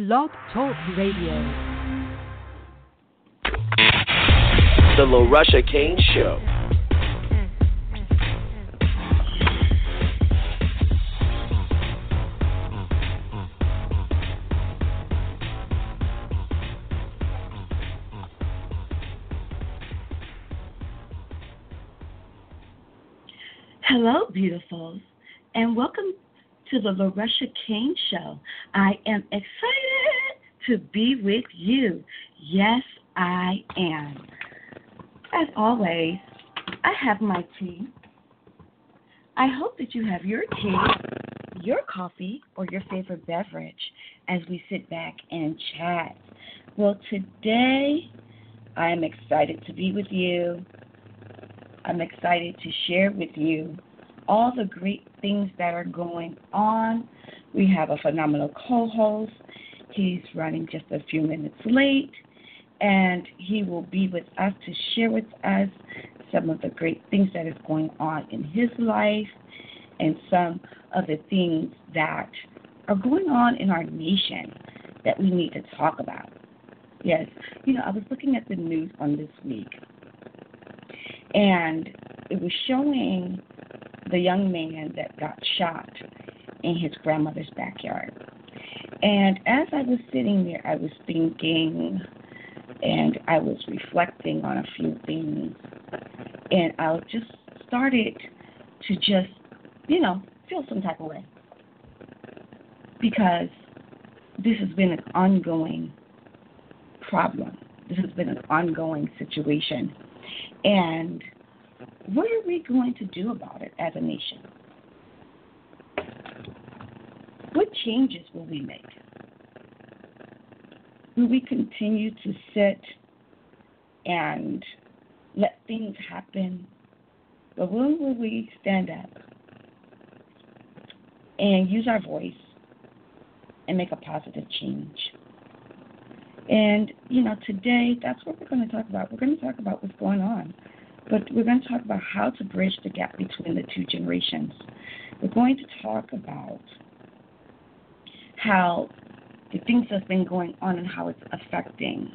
Blog Talk Radio. The LaRusha Kane Show. Hello, beautifuls, and welcome to the LaRusha Kane Show. I am excited to be with you. Yes, I am. As always, I have my tea. I hope that you have your tea, your coffee, or your favorite beverage as we sit back and chat. Well, today I am excited to be with you. I'm excited to share with you all the great things that are going on. We have a phenomenal co-host. He's running just a few minutes late, and he will be with us to share with us some of the great things that is going on in his life and some of the things that are going on in our nation that we need to talk about. Yes, I was looking at the news on this week, and it was showing the young man that got shot in his grandmother's backyard. And as I was sitting there, I was thinking and I was reflecting on a few things. And I just started to feel some type of way. Because this has been an ongoing problem. This has been an ongoing situation. And what are we going to do about it as a nation? What changes will we make? Will we continue to sit and let things happen? But when will we stand up and use our voice and make a positive change? And, today that's what we're going to talk about. We're going to talk about what's going on. But we're going to talk about how to bridge the gap between the two generations. We're going to talk about how the things that's been going on and how it's affecting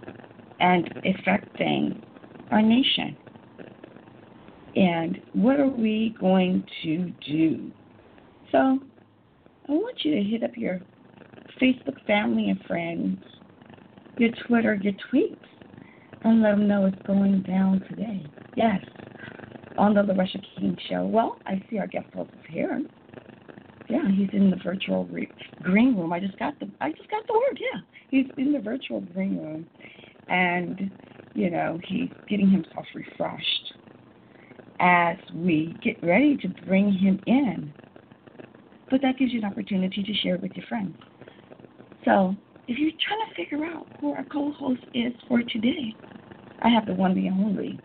our nation. And what are we going to do? So I want you to hit up your Facebook family and friends, your Twitter, your tweets, and let them know what's going down today. Yes, on the LaRusha Kane Show. Well, I see our guest host is here. Yeah, he's in the virtual green room. I just got the word. Yeah, he's in the virtual green room, and he's getting himself refreshed as we get ready to bring him in. But that gives you an opportunity to share it with your friends. So if you're trying to figure out who our co-host is for today, I have the one, the only,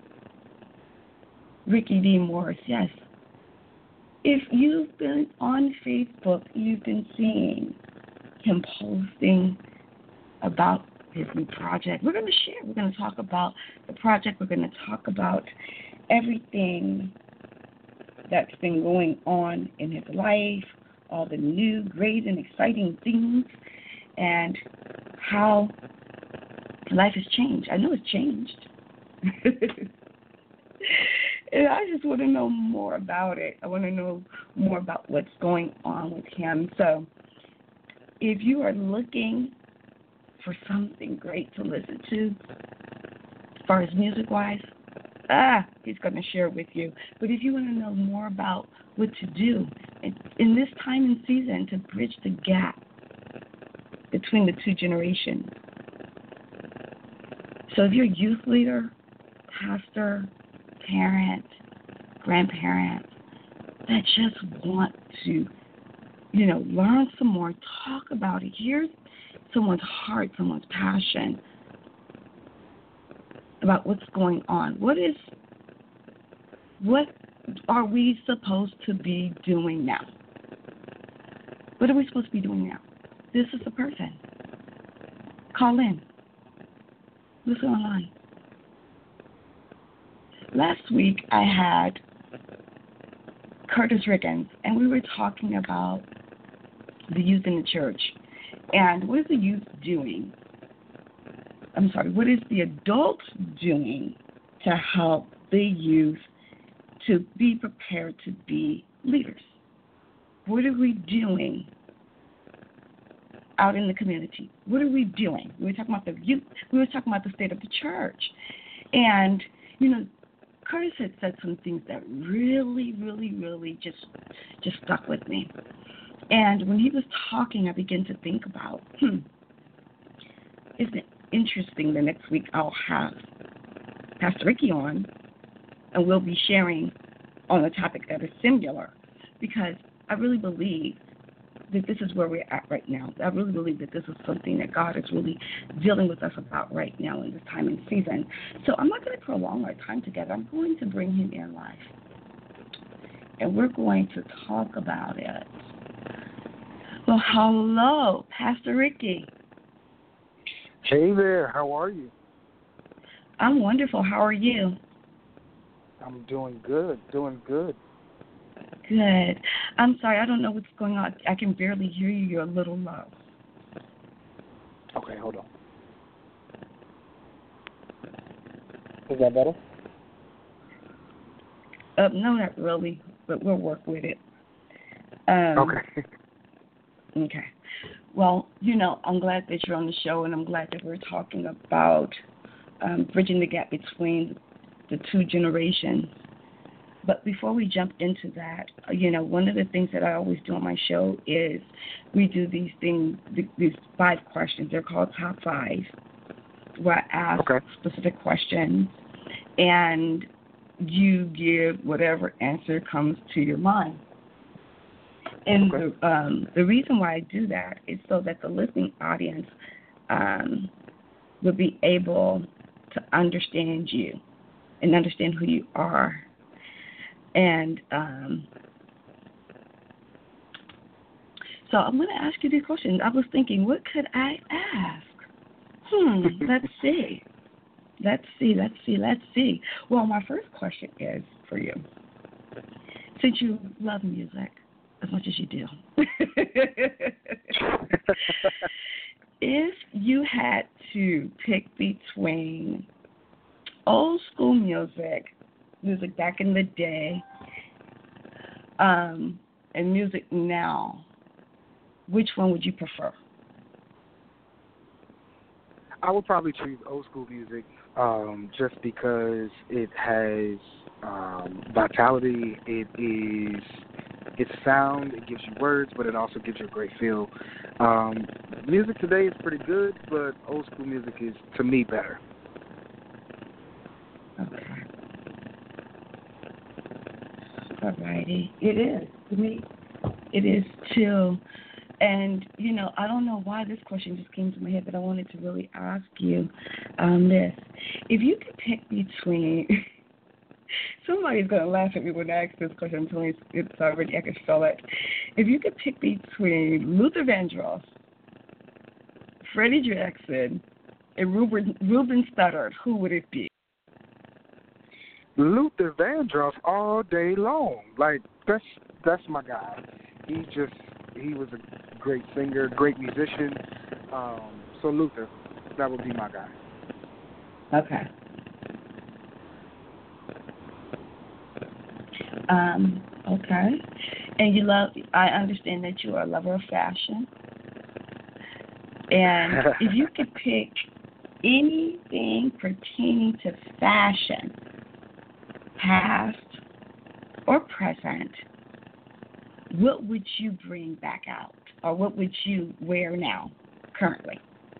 Ricky D. Morris. Yes. If you've been on Facebook, you've been seeing him posting about his new project. We're going to share. We're going to talk about the project. We're going to talk about everything that's been going on in his life, all the new, great, and exciting things, and how life has changed. I know it's changed. And I just want to know more about it. I want to know more about what's going on with him. So if you are looking for something great to listen to, as far as music-wise, he's going to share it with you. But if you want to know more about what to do in this time and season to bridge the gap between the two generations. So if you're a youth leader, pastor, parent, grandparent that just want to, learn some more, talk about it, hear someone's heart, someone's passion about what's going on. What are we supposed to be doing now? What are we supposed to be doing now? This is the person. Call in. Listen online. Last week I had Curtis Riggins, and we were talking about the youth in the church And what is the youth doing? I'm sorry, what is the adults doing to help the youth to be prepared to be leaders? What are we doing out in the community? What are we doing? We were talking about the youth. We were talking about the state of the church. And, Curtis had said some things that really, really, really just stuck with me. And when he was talking, I began to think about, isn't it interesting that next week I'll have Pastor Ricky on, and we'll be sharing on a topic that is similar, because I really believe that this is where we're at right now. I really believe that this is something that God is really dealing with us about right now in this time and season. So I'm not going to prolong our time together. I'm going to bring him in live, and we're going to talk about it. Well, hello, Pastor Ricky. Hey there, how are you? I'm wonderful. How are you? I'm doing good. Good. I'm sorry, I don't know what's going on. I can barely hear you. You're a little low. Okay, hold on. Is that better? No, not really, but we'll work with it. Okay. Okay. Well, I'm glad that you're on the show, and I'm glad that we're talking about bridging the gap between the two generations. But before we jump into that, one of the things that I always do on my show is we do these things, these 5 questions. They're called Top 5, where I ask specific questions, and you give whatever answer comes to your mind. And the reason why I do that is so that the listening audience will be able to understand you and understand who you are. And so I'm going to ask you these questions. I was thinking, what could I ask? Let's see. Well, my first question is for you. Since you love music as much as you do, if you had to pick between old school music back in the day, and music now, which one would you prefer? I would probably choose old school music, just because it has vitality. It's sound, it gives you words, but it also gives you a great feel. Music today is pretty good, but old school music is, to me, better. Okay. Alrighty. It is. To me, it is too. And, I don't know why this question just came to my head, but I wanted to really ask you this. If you could pick between, somebody's going to laugh at me when I ask this question. I'm telling you, it's already, I can feel it. If you could pick between Luther Vandross, Freddie Jackson, and Ruben Studdard, who would it be? Luther Vandross all day long. Like, that's my guy. He was a great singer, great musician. So Luther, that would be my guy. Okay. Okay. And I understand that you are a lover of fashion. And if you could pick anything pertaining to fashion, past or present, what would you bring back out? Or what would you wear now, currently?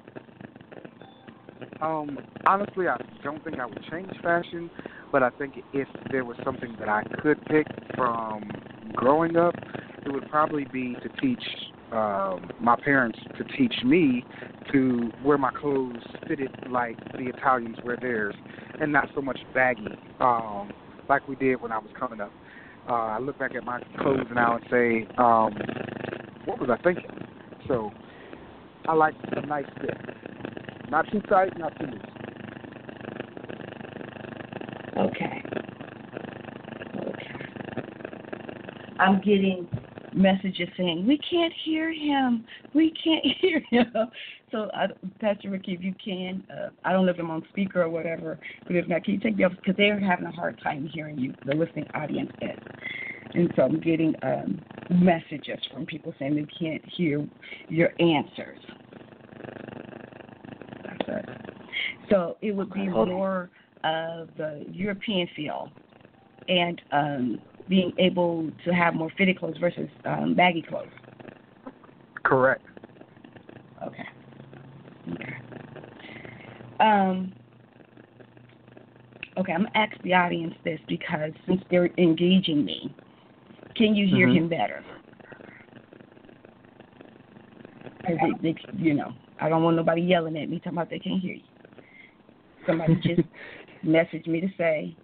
Honestly, I don't think I would change fashion, but I think if there was something that I could pick from growing up, it would probably be to teach my parents to teach me to wear my clothes fitted like the Italians wear theirs, and not so much baggy like we did when I was coming up. I look back at my clothes now and say, what was I thinking? So I like a nice fit. Not too tight, not too loose. Okay. I'm getting messages saying, we can't hear him. We can't hear him. So, Pastor Ricky, if you can, I don't know if I'm on speaker or whatever, but if not, can you take me off? Because they're having a hard time hearing you, the listening audience is. And so I'm getting messages from people saying they can't hear your answers. That's it. So it would be more of the European feel and being able to have more fitted clothes versus baggy clothes. Correct. Okay. Okay, I'm going to ask the audience this because since they're engaging me, can you hear him better? Because they, I don't want nobody yelling at me talking about they can't hear you. Somebody just messaged me to say,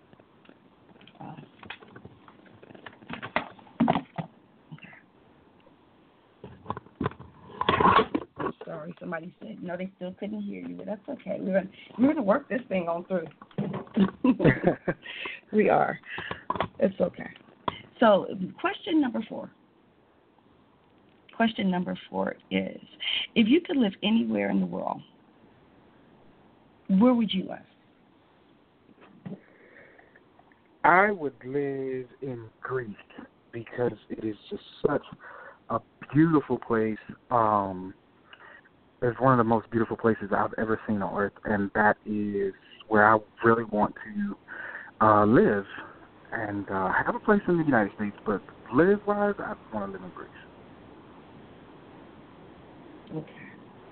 sorry, somebody said, no, they still couldn't hear you, but that's okay. We're going to work this thing on through. We are. It's okay. So, question number 4. Question number 4 is, if you could live anywhere in the world, where would you live? I would live in Greece because it is just such a beautiful place. It's one of the most beautiful places I've ever seen on earth, and that is where I really want to live and have a place in the United States, but live-wise, I want to live in Greece. Okay.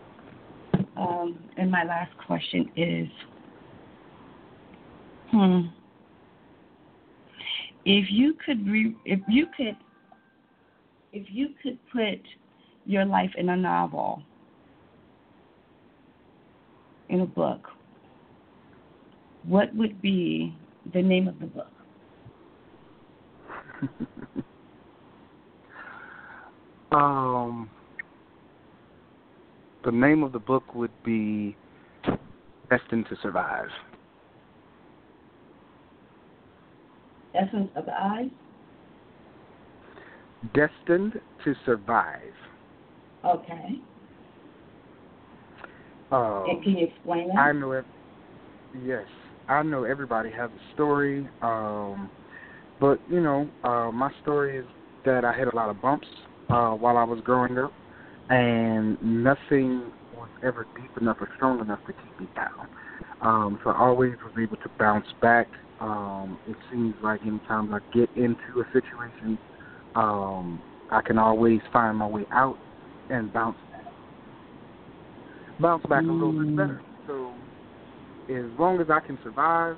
And my last question is, if you could put your life in a novel, in a book, what would be the name of the book? The name of the book would be Destined to Survive. Essence of the Eyes? Destined to Survive. Okay. And can you explain that? I know yes. I know everybody has a story, but, my story is that I hit a lot of bumps while I was growing up, and nothing was ever deep enough or strong enough to keep me down. So I always was able to bounce back. It seems like anytime I get into a situation, I can always find my way out and bounce back a little bit better. So as long as I can survive,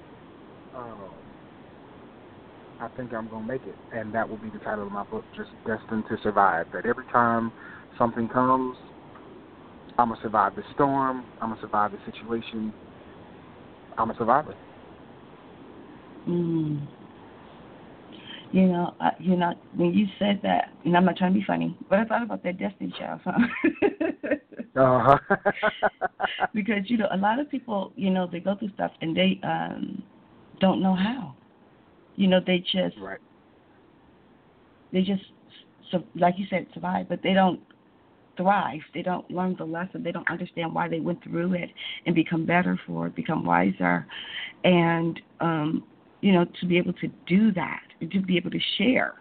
I think I'm going to make it. And that will be the title of my book, just Destined to Survive. That every time something comes, I'm going to survive the storm, I'm going to survive the situation, I'm a survivor. When you said that, and I'm not trying to be funny, but I thought about that Destiny Child song. Because, a lot of people, they go through stuff and they don't know how. They just, right. Like you said, survive, but they don't thrive. They don't learn the lesson. They don't understand why they went through it and become better for it, become wiser. And, to be able to do that, to be able to share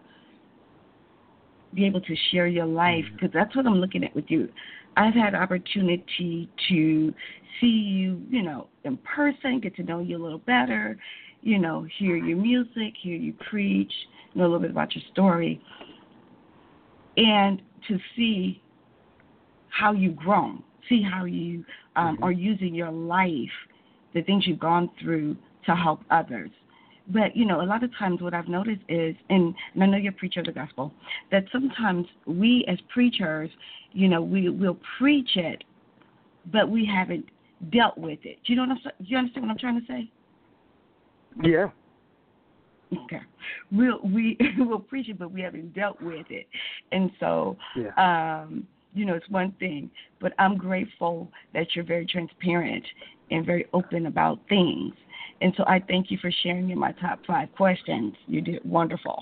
your life, because that's what I'm looking at with you. I've had opportunity to see you, in person, get to know you a little better, hear your music, hear you preach, know a little bit about your story, and to see how you've grown, see how you are using your life, the things you've gone through to help others. But, a lot of times what I've noticed is, and I know you're a preacher of the gospel, that sometimes we as preachers, we'll preach it, but we haven't dealt with it. Do you understand what I'm trying to say? Yeah. Okay. We'll preach it, but we haven't dealt with it. And so, it's one thing, but I'm grateful that you're very transparent and very open about things. And so I thank you for sharing in my top 5 questions. You did wonderful.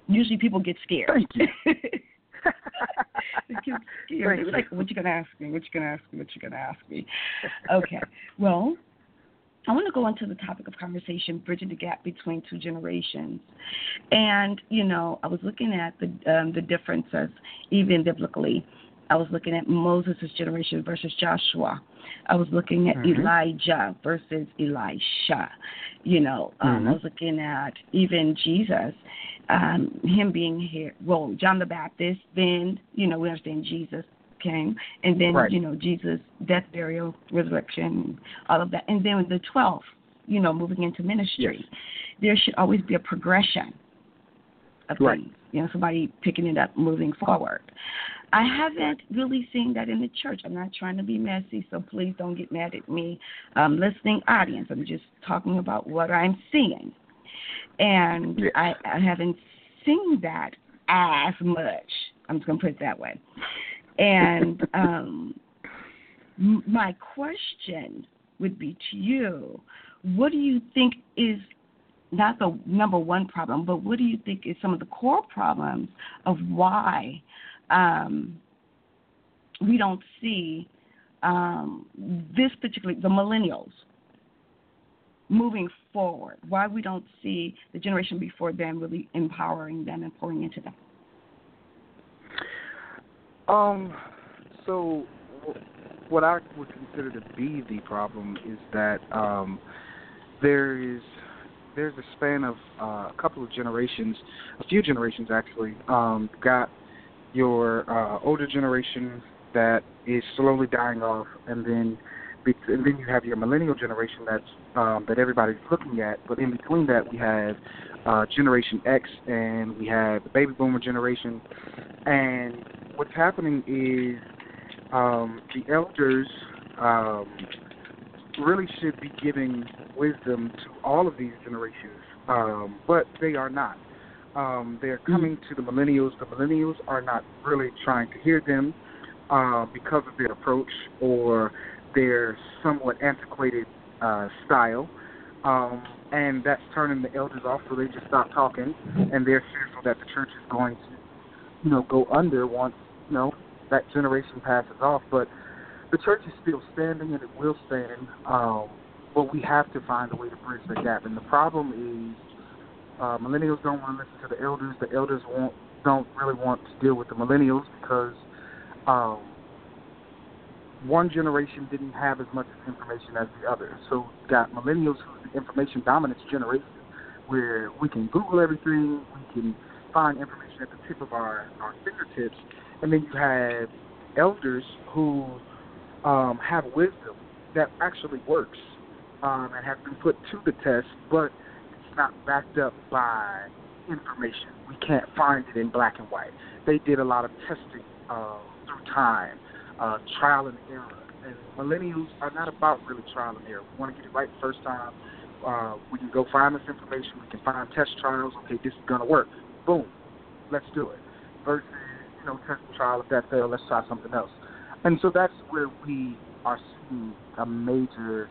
Usually people get scared. Thank you. They get scared. They're like, what you going to ask me? What you going to ask me? What you going to ask me? Okay. Well, I want to go into the topic of conversation, bridging the gap between two generations. And, I was looking at the differences, even biblically. I was looking at Moses' generation versus Joshua. I was looking at Elijah versus Elisha. I was looking at even Jesus, him being here. Well, John the Baptist, then, we understand Jesus came, and then, Jesus' death, burial, resurrection, all of that. And then with the 12, moving into ministry, there should always be a progression of things. Somebody picking it up, moving forward. I haven't really seen that in the church. I'm not trying to be messy, so please don't get mad at me, listening audience. I'm just talking about what I'm seeing. And I haven't seen that as much. I'm just going to put it that way. And my question would be to you, what do you think is not the number one problem, but what do you think is some of the core problems of why we don't see this particular, the millennials, moving forward? Why we don't see the generation before them really empowering them and pouring into them? So what I would consider to be the problem is that there's a span of a couple of generations, a few generations actually. Got your older generation that is slowly dying off, and then you have your millennial generation that everybody's looking at. But in between that, we have Generation X, and we have the baby boomer generation. And what's happening is the elders really should be giving wisdom to all of these generations, but they are not. They're coming to the millennials. The millennials are not really trying to hear them because of their approach or their somewhat antiquated style. And that's turning the elders off, so they just stop talking, and they're fearful that the church is going to, go under once, that generation passes off. But the church is still standing, and it will stand, but we have to find a way to bridge the gap. And the problem is millennials don't want to listen to the elders. The elders don't really want to deal with the millennials because one generation didn't have as much information as the other. So you got millennials, who's the information dominance generation, where we can Google everything, we can find information at the tip of our fingertips. And then you have elders who have wisdom that actually works and has been put to the test, but it's not backed up by information. We can't find it in black and white. They did a lot of testing through time, trial and error. And millennials are not about really trial and error. We want to get it right the first time. We can go find this information. We can find test trials. Okay, this is going to work. Boom, let's do it. Versus, test and trial. If that fails, let's try something else. And so that's where we are seeing a major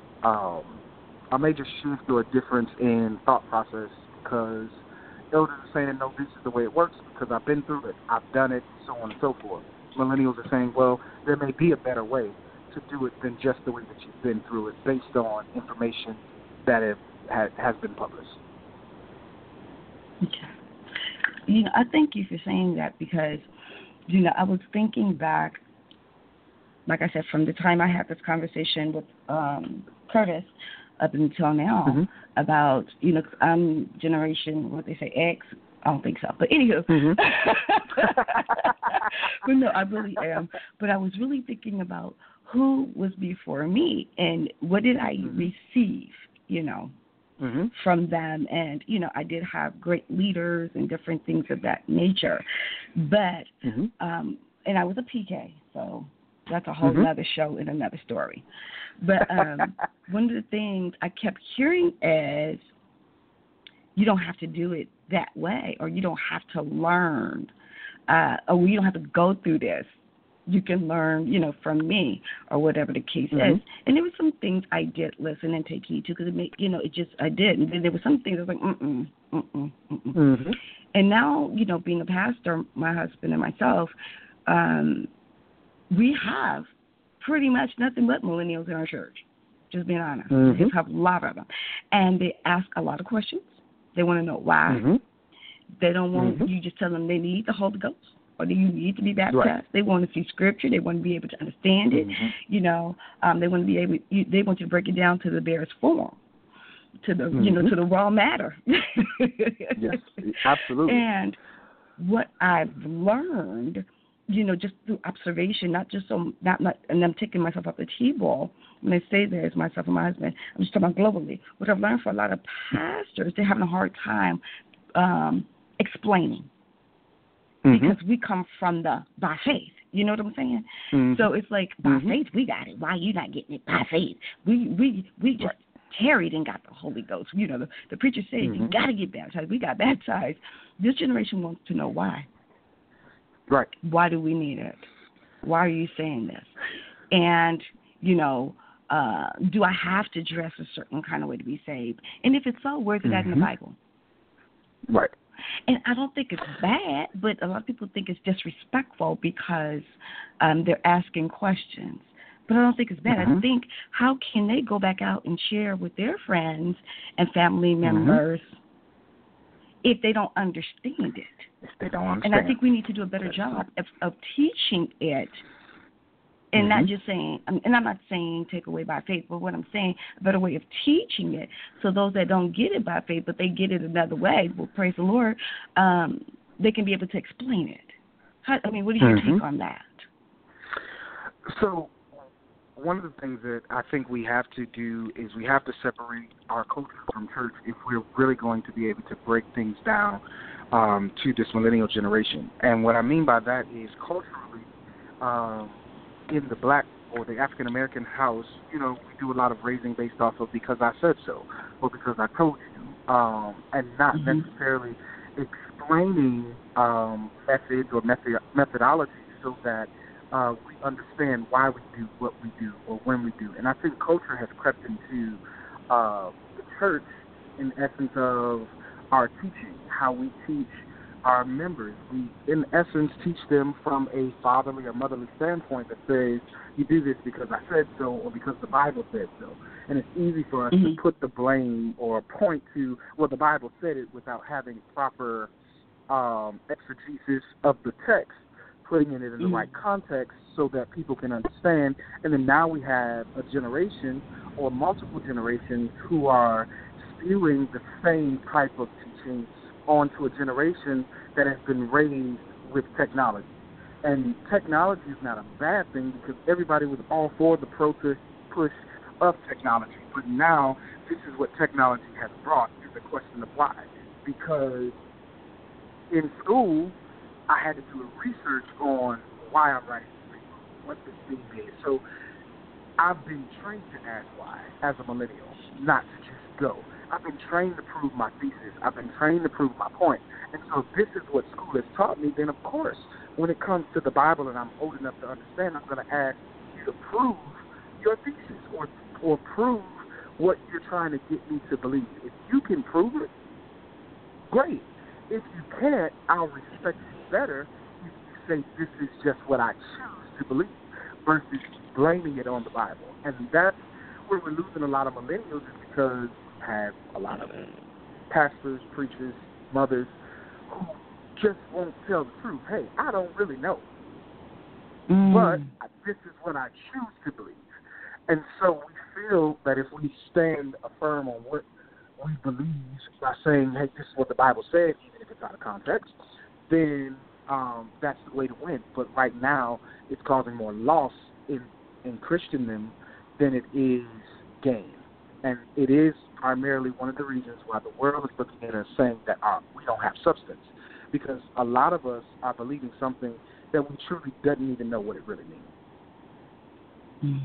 shift or a difference in thought process, because elders are saying, no, this is the way it works because I've been through it, I've done it, so on and so forth. Millennials are saying, well, there may be a better way to do it than just the way that you've been through it, based on information that has been published. Okay. I thank you for saying that, because, I was thinking back, like I said, from the time I had this conversation with Curtis up until now about, I'm generation, what they say, X. I don't think so. But anywho. But no, I really am. But I was really thinking about who was before me and what did I receive, from them. And, I did have great leaders and different things of that nature. But, and I was a PK, so that's a whole other show and another story. But one of the things I kept hearing is, you don't have to do it that way, or you don't have to learn, or you don't have to go through this you can learn, from me or whatever the case is. And there were some things I did listen and take heed to because I did. And then there were some things I was like, And now, being a pastor, my husband and myself, we have pretty much nothing but millennials in our church, just being honest. We just have a lot of them. And they ask a lot of questions. They want to know why. They don't want you just tell them they need the Holy Ghost or do you need to be baptized. Right. They want to see Scripture. They want to be able to understand it. They want to be able. They want you to break it down to the barest form, to the to the raw matter. Yes, absolutely. And what I've learned, just through observation, not and I'm taking myself off the T-ball. When I say there, it's myself and my husband. I'm just talking about globally. What I've learned for a lot of pastors, they're having a hard time explaining. Because we come from by faith. You know what I'm saying? So it's like, by faith, we got it. Why are you not getting it? By faith. We just tarried and got the Holy Ghost. The preacher said, you got to get baptized. We got baptized. This generation wants to know why. Right. Why do we need it? Why are you saying this? And, do I have to dress a certain kind of way to be saved? And if it's so, where's it at in the Bible? Right. And I don't think it's bad, but a lot of people think it's disrespectful because they're asking questions. But I don't think it's bad. I think, how can they go back out and share with their friends and family members if they don't understand it? If they don't understand. And I think we need to do a better job of teaching it. And not just saying, and I'm not saying take away by faith, but what I'm saying, a better way of teaching it. So those that don't get it by faith, but they get it another way, well, praise the Lord, they can be able to explain it. What do you take on that? So one of the things that I think we have to do is we have to separate our culture from church if we're really going to be able to break things down to this millennial generation. And what I mean by that is culturally, in the black or the African American house, we do a lot of raising based off of because I said so or because I told you, and not necessarily explaining methods or methodology so that we understand why we do what we do or when we do. And I think culture has crept into the church in essence of our teaching, how we teach our members. We, in essence, teach them from a fatherly or motherly standpoint that says, you do this because I said so or because the Bible said so. And it's easy for us to put the blame or point to, well, the Bible said it without having proper exegesis of the text, putting it in the right context so that people can understand. And then now we have a generation or multiple generations who are spewing the same type of teaching onto a generation that has been raised with technology. And technology is not a bad thing because everybody was all for the push of technology. But now this is what technology has brought is the question of why. Because in school, I had to do a research on why I'm writing this paper, what this thing is. So I've been trained to ask why as a millennial, not to just go. I've been trained to prove my thesis. I've been trained to prove my point. And so if this is what school has taught me, then of course, when it comes to the Bible and I'm old enough to understand, I'm going to ask you to prove your thesis or prove what you're trying to get me to believe. If you can prove it, great. If you can't, I'll respect you better if you say this is just what I choose to believe versus blaming it on the Bible. And that's where we're losing a lot of millennials is because have a lot of pastors, preachers, mothers who just won't tell the truth. Hey, I don't really know. But this is what I choose to believe. And so we feel that if we stand firm on what we believe by saying, hey, this is what the Bible said, even if it's out of context, then that's the way to win. But right now, it's causing more loss in Christendom than it is gain. And it is primarily one of the reasons why the world is looking at us saying that we don't have substance. Because a lot of us are believing something that we truly doesn't even know what it really means.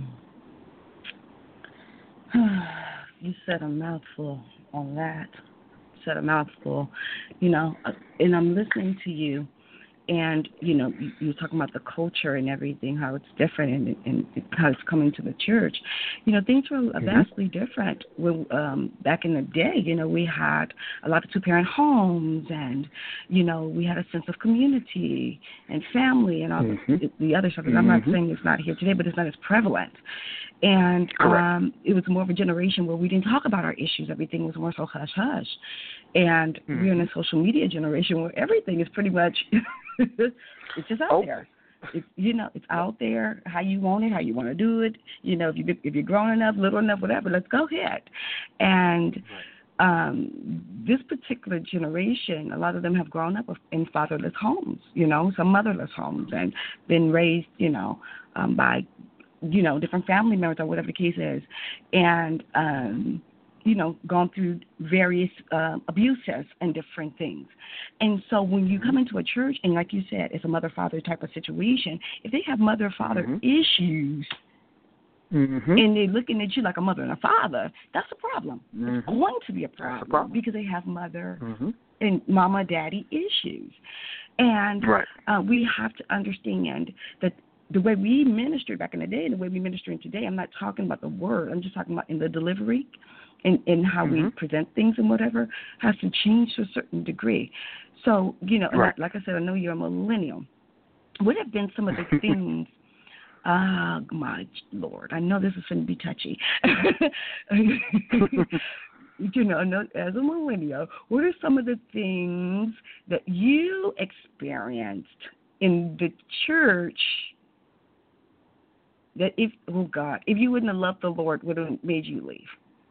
You said a mouthful on that. You said a mouthful. And I'm listening to you, And, you know, you're talking about the culture and everything, how it's different and how it's coming to the church. You know, things were vastly different. When, back in the day, you know, we had a lot of two-parent homes and, you know, we had a sense of community and family and all the other stuff. And I'm not saying it's not here today, but it's not as prevalent. And it was more of a generation where we didn't talk about our issues. Everything was more so hush-hush. And we're in a social media generation where everything is pretty much it's just out there. You know, it's out there, how you want it, how you want to do it. You know, if you're grown enough, little enough, whatever, let's go ahead. And this particular generation, a lot of them have grown up in fatherless homes, you know, some motherless homes, and been raised, you know, by, you know, different family members or whatever the case is. And, you know, gone through various abuses and different things. And so when you come into a church, and like you said, it's a mother-father type of situation, if they have mother-father issues and they're looking at you like a mother and a father, that's a problem. It's going to be a problem because they have mother and mama, daddy issues. And we have to understand that the way we ministered back in the day and the way we minister today, I'm not talking about the word, I'm just talking about in the delivery and how we present things and whatever, has to change to a certain degree. So, you know, like I said, I know you're a millennial. What have been some of the things, my Lord, I know this is going to be touchy. You know, as a millennial, what are some of the things that you experienced in the church that if you wouldn't have loved the Lord, would have made you leave?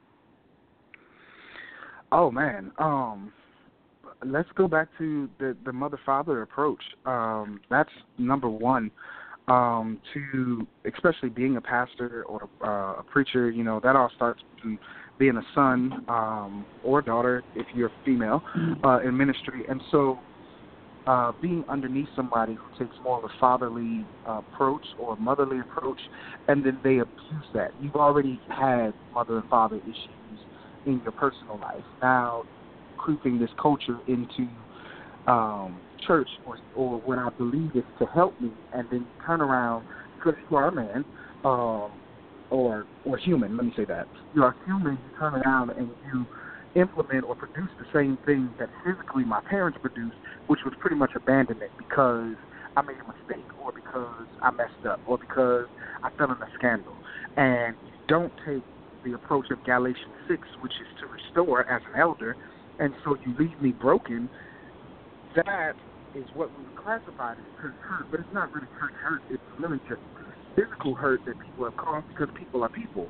Oh, man. Let's go back to the mother-father approach. That's number one. To especially being a pastor or a preacher, you know, that all starts from being a son or daughter, if you're female, in ministry. And so being underneath somebody who takes more of a fatherly approach or a motherly approach, and then they abuse that. You've already had mother and father issues in your personal life. Now, creeping this culture into church or what I believe is to help me, and then turn around, because you are a man, or human, let me say that. You are human, you turn around and you implement or produce the same thing that physically my parents produced, which was pretty much abandonment because I made a mistake, or because I messed up, or because I fell in a scandal. And you don't take the approach of Galatians 6, which is to restore as an elder, and so you leave me broken. That is what we would classify as church hurt, but it's not really church hurt. It's really just physical hurt that people have caused because people are people.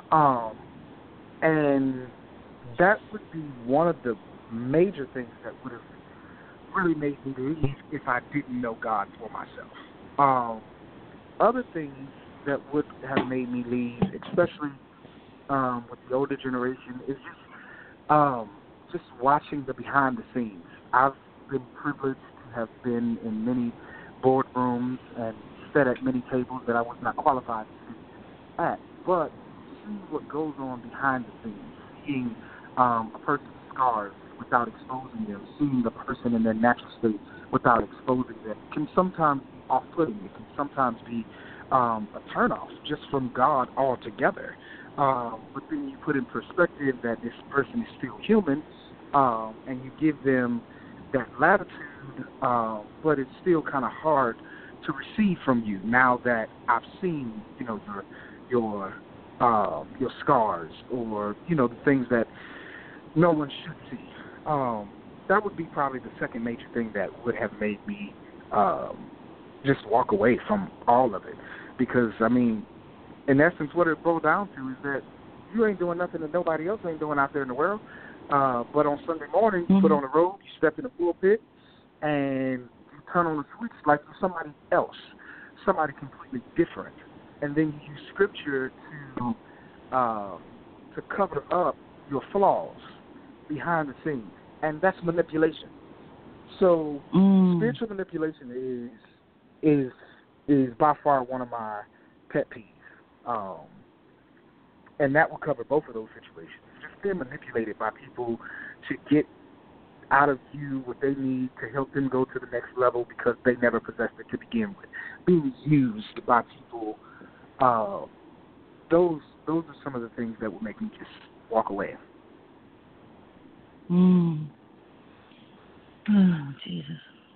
And that would be one of the major things that would have really made me leave if I didn't know God for myself. Other things that would have made me leave, especially with the older generation, is just watching the behind the scenes. I've been privileged to have been in many boardrooms and sat at many tables that I was not qualified to sit at, but seeing what goes on behind the scenes, seeing a person's scars without exposing them, seeing the person in their natural state without exposing them, can sometimes be off-putting. It can sometimes be a turnoff just from God altogether. But then you put in perspective that this person is still human, and you give them that latitude, but it's still kind of hard to receive from you now that I've seen, you know, your scars, or, you know, the things that no one should see. That would be probably the second major thing that would have made me just walk away from all of it. Because, I mean, in essence, what it boils down to is that you ain't doing nothing that nobody else ain't doing out there in the world. But on Sunday morning, you put on the robe, you step in the pulpit, and you turn on the switch like you're somebody else, somebody completely different. And then you use scripture to cover up your flaws behind the scenes. And that's manipulation. So spiritual manipulation is by far one of my pet peeves. And that will cover both of those situations. Just being manipulated by people to get out of you what they need to help them go to the next level because they never possessed it to begin with. Being used by people, those are some of the things that would make me just walk away. Oh, Jesus.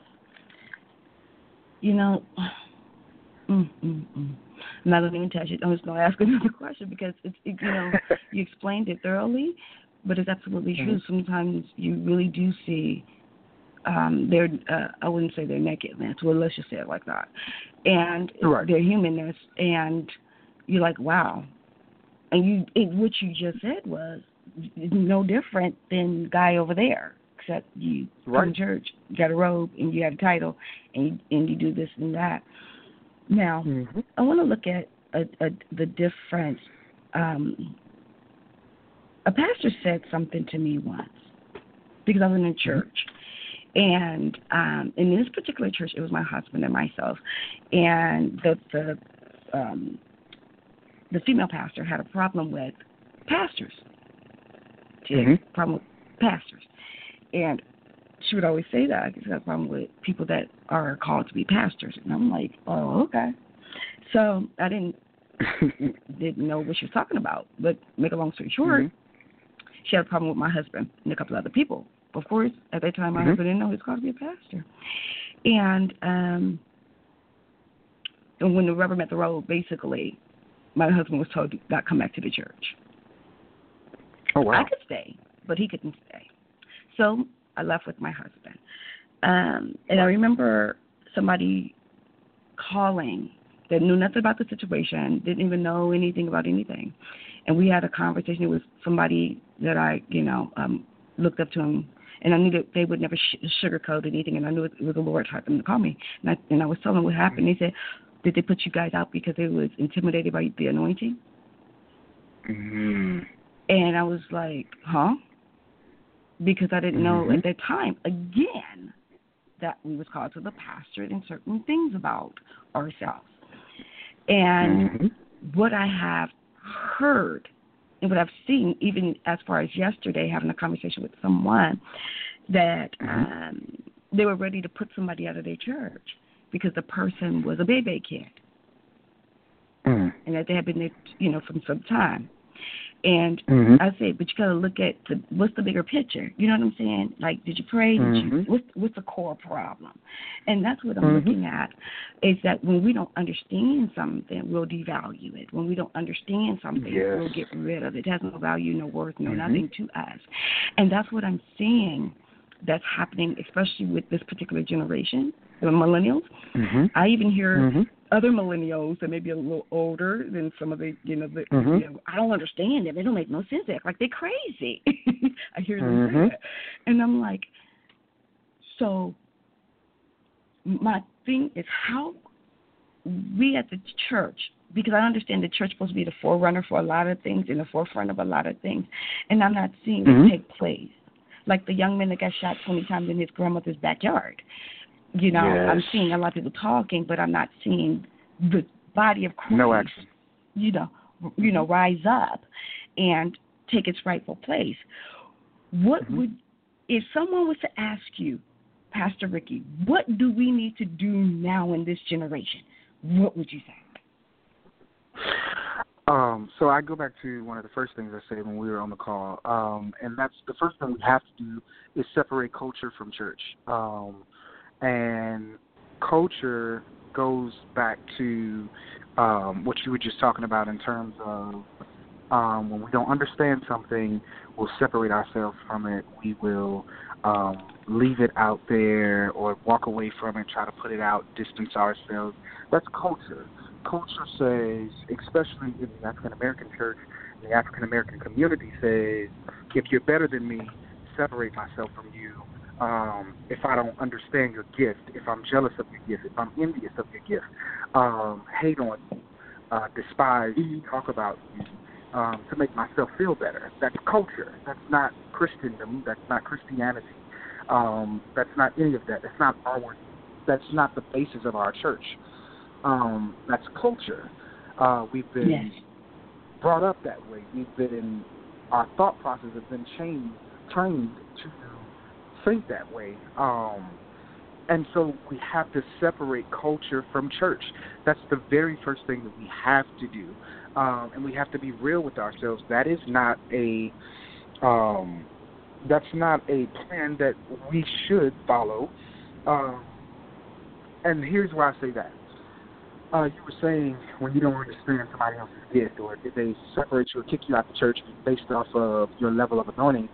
You know, I'm not going to even touch it. I'm just going to ask another question because, you explained it thoroughly, but it's absolutely true. Sometimes you really do see their, I wouldn't say their nakedness, well, let's just say it like that, and their humanness, and you're like, wow. And what you just said was no different than the guy over there, except you come to church, you got a robe, and you have a title, and you do this and that. Now, I want to look at the difference. A pastor said something to me once because I was in a church. And in this particular church, it was my husband and myself. And the female pastor had a problem with pastors. She had a problem with pastors. And she would always say that. She had a problem with people that are called to be pastors. And I'm like, oh, okay. So I didn't know what she was talking about. But make a long story short, she had a problem with my husband and a couple other people. Of course, at that time, my husband didn't know he was called to be a pastor. And when the rubber met the road, basically, my husband was told to not come back to the church. Oh, wow. I could stay, but he couldn't stay. So I left with my husband. And I remember somebody calling that knew nothing about the situation, didn't even know anything about anything. And we had a conversation. It was somebody that I, looked up to him. And I knew that they would never sugarcoat anything, and I knew it was the Lord taught them to call me. And I was telling them what happened. They said, did they put you guys out because they was intimidated by the anointing? And I was like, huh? Because I didn't know at that time, again, that we was called to the pastorate and certain things about ourselves. And what I have heard and what I've seen, even as far as yesterday, having a conversation with someone, that they were ready to put somebody out of their church because the person was a baby kid. And that they had been there, from some time. And I said, but you got to look at what's the bigger picture? You know what I'm saying? Like, did you pray? What's the core problem? And that's what I'm looking at, is that when we don't understand something, we'll devalue it. When we don't understand something, we'll get rid of it. It has no value, no worth, no nothing to us. And that's what I'm seeing that's happening, especially with this particular generation, the millennials. I even hear other millennials that may be a little older than some of the, I don't understand them. They don't make no sense. They act like they're crazy. I hear them say that. And I'm like, so my thing is how we at the church, because I understand the church is supposed to be the forerunner for a lot of things, in the forefront of a lot of things, and I'm not seeing it take place. Like the young man that got shot 20 times in his grandmother's backyard. I'm seeing a lot of people talking, but I'm not seeing the body of Christ, no action. Rise up and take its rightful place. What would, if someone was to ask you, Pastor Ricky, what do we need to do now in this generation? What would you say? So I go back to one of the first things I said when we were on the call, and that's the first thing we have to do is separate culture from church. And culture goes back to what you were just talking about in terms of when we don't understand something, we'll separate ourselves from it. We will leave it out there or walk away from it, try to put it out, distance ourselves. That's culture. Culture says, especially in the African-American church, the African-American community says, if you're better than me, separate myself from you. If I don't understand your gift, if I'm jealous of your gift, if I'm envious of your gift, hate on you, despise you, talk about you, to make myself feel better. That's culture. That's not Christendom. That's not Christianity. That's not any of that. That's not the basis of our church. That's culture. We've been brought up that way. Our thought process has been trained to think that way. And so we have to separate culture from church. That's the very first thing that we have to do. And we have to be real with ourselves. That is not that's not a plan that we should follow. And here's why I say that. You were saying when you don't understand somebody else's gift, or if they separate you or kick you out of the church based off of your level of anointing,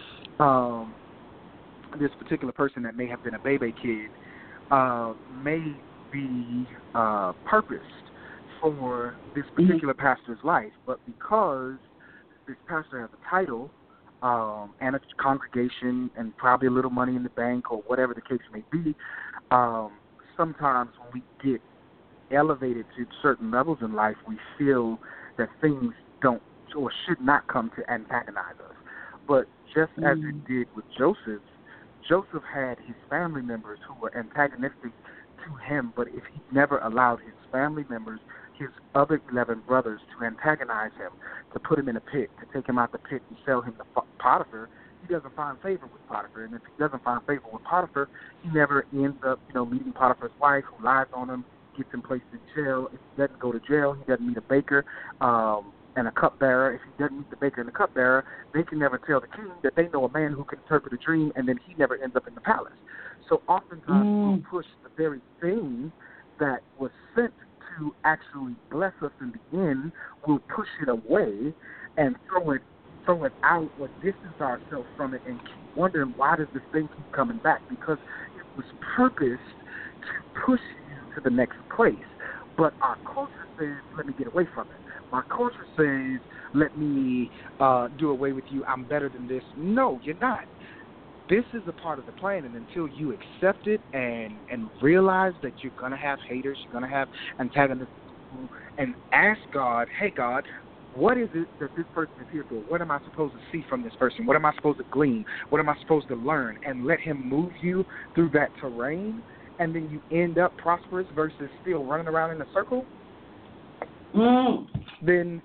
this particular person that may have been a baby kid may be purposed for this particular pastor's life, but because this pastor has a title and a congregation and probably a little money in the bank or whatever the case may be, sometimes when we get elevated to certain levels in life, we feel that things don't or should not come to antagonize us. But just as it did with Joseph had his family members who were antagonistic to him, but if he never allowed his family members, his other 11 brothers, to antagonize him, to put him in a pit, to take him out the pit and sell him to Potiphar, he doesn't find favor with Potiphar. And if he doesn't find favor with Potiphar, he never ends up, meeting Potiphar's wife, who lies on him, gets him placed in jail. If he doesn't go to jail, he doesn't meet a baker and a cupbearer. If he doesn't meet the baker and the cupbearer, they can never tell the king that they know a man who can interpret a dream, and then he never ends up in the palace. So oftentimes we'll push the very thing that was sent to actually bless us in the end, we'll push it away and throw it out or distance ourselves from it and keep wondering, why does this thing keep coming back? Because it was purposed to push you to the next place. But our culture says, let me get away from it. My culture says, let me do away with you. I'm better than this. No, you're not. This is a part of the plan, and until you accept it and realize that you're going to have haters, you're going to have antagonists, and ask God, hey, God, what is it that this person is here for? What am I supposed to see from this person? What am I supposed to glean? What am I supposed to learn? And let him move you through that terrain, and then you end up prosperous versus still running around in a circle, then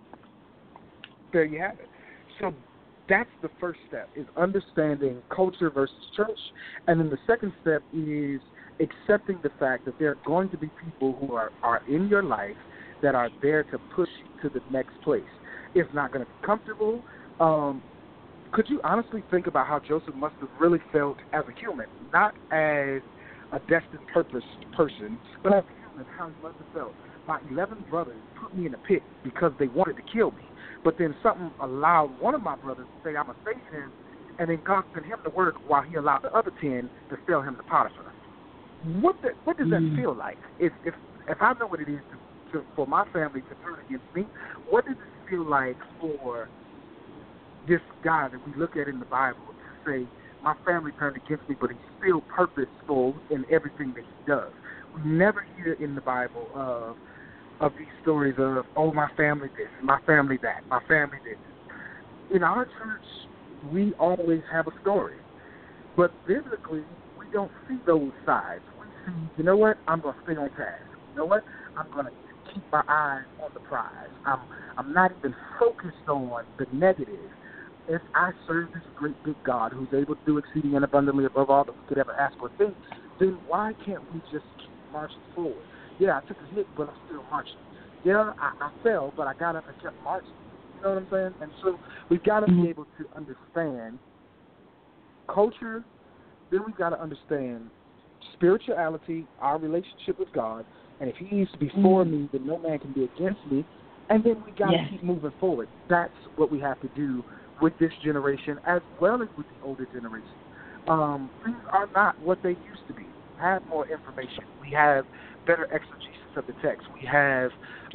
there you have it. So that's the first step, is understanding culture versus church. And then the second step is accepting the fact that there are going to be people who are in your life that are there to push you to the next place. It's not going to be comfortable. Could you honestly think about how Joseph must have really felt as a human, not as a destined purpose person, but as a human, how he must have felt? My 11 brothers put me in a pit because they wanted to kill me. But then something allowed one of my brothers to say, I'm going to save him, and then God sent him to work while he allowed the other 10 to sell him to Potiphar. What does that feel like? If I know what it is for my family to turn against me, what does it feel like for this guy that we look at in the Bible to say, my family turned against me, but he's still purposeful in everything that he does? We never hear in the Bible of these stories of, oh, my family this, my family that, my family this. In our church, we always have a story. But biblically, we don't see those sides. We see, you know what, I'm going to stay on task. You know what, I'm going to keep my eyes on the prize. I'm not even focused on the negative. If I serve this great big God who's able to do exceeding and abundantly above all that we could ever ask or think, then why can't we just keep marching forward? Yeah, I took a hit, but I'm still marching. Yeah, I fell, but I got up and kept marching. You know what I'm saying? And so we've got to be able to understand culture. Then we've got to understand spirituality, our relationship with God. And if he needs to be for me, then no man can be against me. And then we got to keep moving forward. That's what we have to do with this generation as well as with the older generation. Things are not what they used to be. We have more information. We have better exegesis of the text. We have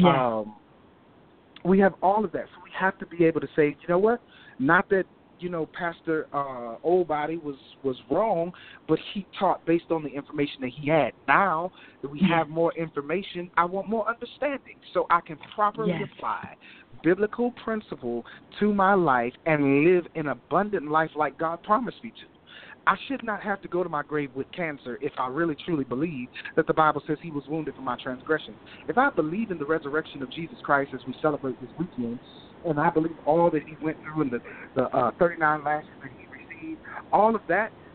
all of that. So we have to be able to say, you know what? Not that, Pastor Oldbody was wrong, but he taught based on the information that he had. Now that we have more information, I want more understanding so I can properly apply biblical principle to my life and live an abundant life like God promised me to. I should not have to go to my grave with cancer if I really truly believe that the Bible says he was wounded for my transgressions. If I believe in the resurrection of Jesus Christ as we celebrate this weekend, and I believe all that he went through and the 39 lashes that he received, all of that,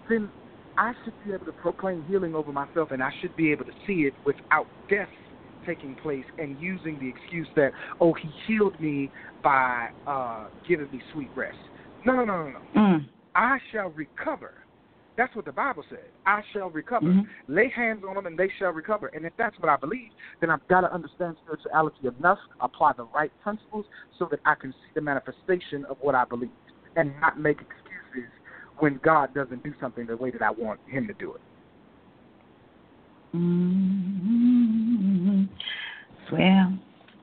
then I should be able to proclaim healing over myself, and I should be able to see it without death taking place and using the excuse that, oh, he healed me by giving me sweet rest. No. I shall recover. That's what the Bible said. I shall recover. Mm-hmm. Lay hands on them and they shall recover. And if that's what I believe, then I've got to understand spirituality enough, apply the right principles so that I can see the manifestation of what I believe and not make excuses when God doesn't do something the way that I want him to do it. Mm-hmm. Well,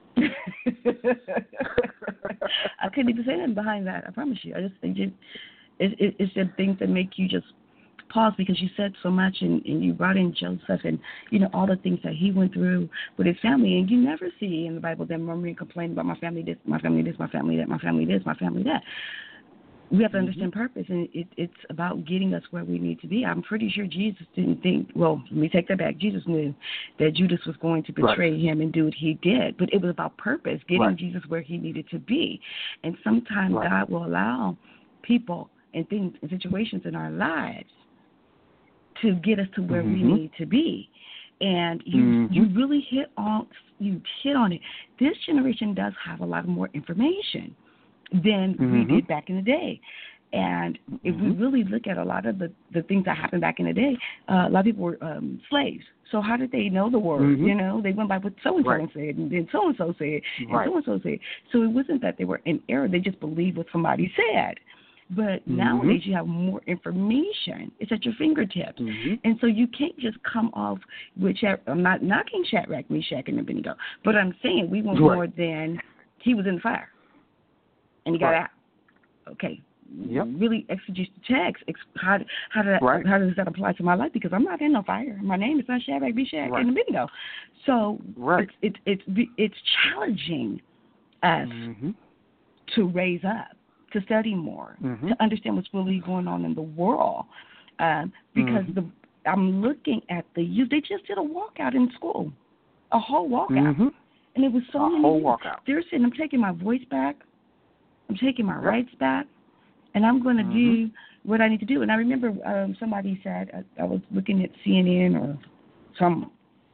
I couldn't even say nothing behind that. I promise you. I just think it's the things that make you just pause, because you said so much and you brought in Joseph and, all the things that he went through with his family. And you never see in the Bible them murmuring, complaining about my family this, my family this, my family that, my family this, my family that. We have to understand purpose, and it's about getting us where we need to be. I'm pretty sure Jesus didn't think, well, let me take that back. Jesus knew that Judas was going to betray him and do what he did, but it was about purpose, getting Jesus where he needed to be. And sometimes God will allow people and things and situations in our lives to get us to where we need to be. And you really hit on it. This generation does have a lot more information than we did back in the day. And if we really look at a lot of the things that happened back in the day, a lot of people were slaves. So how did they know the word? They went by what so-and-so said, and then so-and-so said, and so-and-so said. So it wasn't that they were in error. They just believed what somebody said. But nowadays you have more information. It's at your fingertips. And so you can't just come off with I'm not knocking Shadrach, Meshach, and Abednego, but I'm saying we want more than he was in the fire and he got out. Okay. Really exegete the text. How does that apply to my life? Because I'm not in no fire. My name is not Shadrach, Meshach, and Abednego. So it's challenging us to raise up, to study more, to understand what's really going on in the world. Because I'm looking at the youth. They just did a walkout in school, a whole walkout. And it was so many. A whole walkout. They're saying, I'm taking my voice back. I'm taking my rights back. And I'm going to do what I need to do. And I remember somebody said, I was looking at CNN or some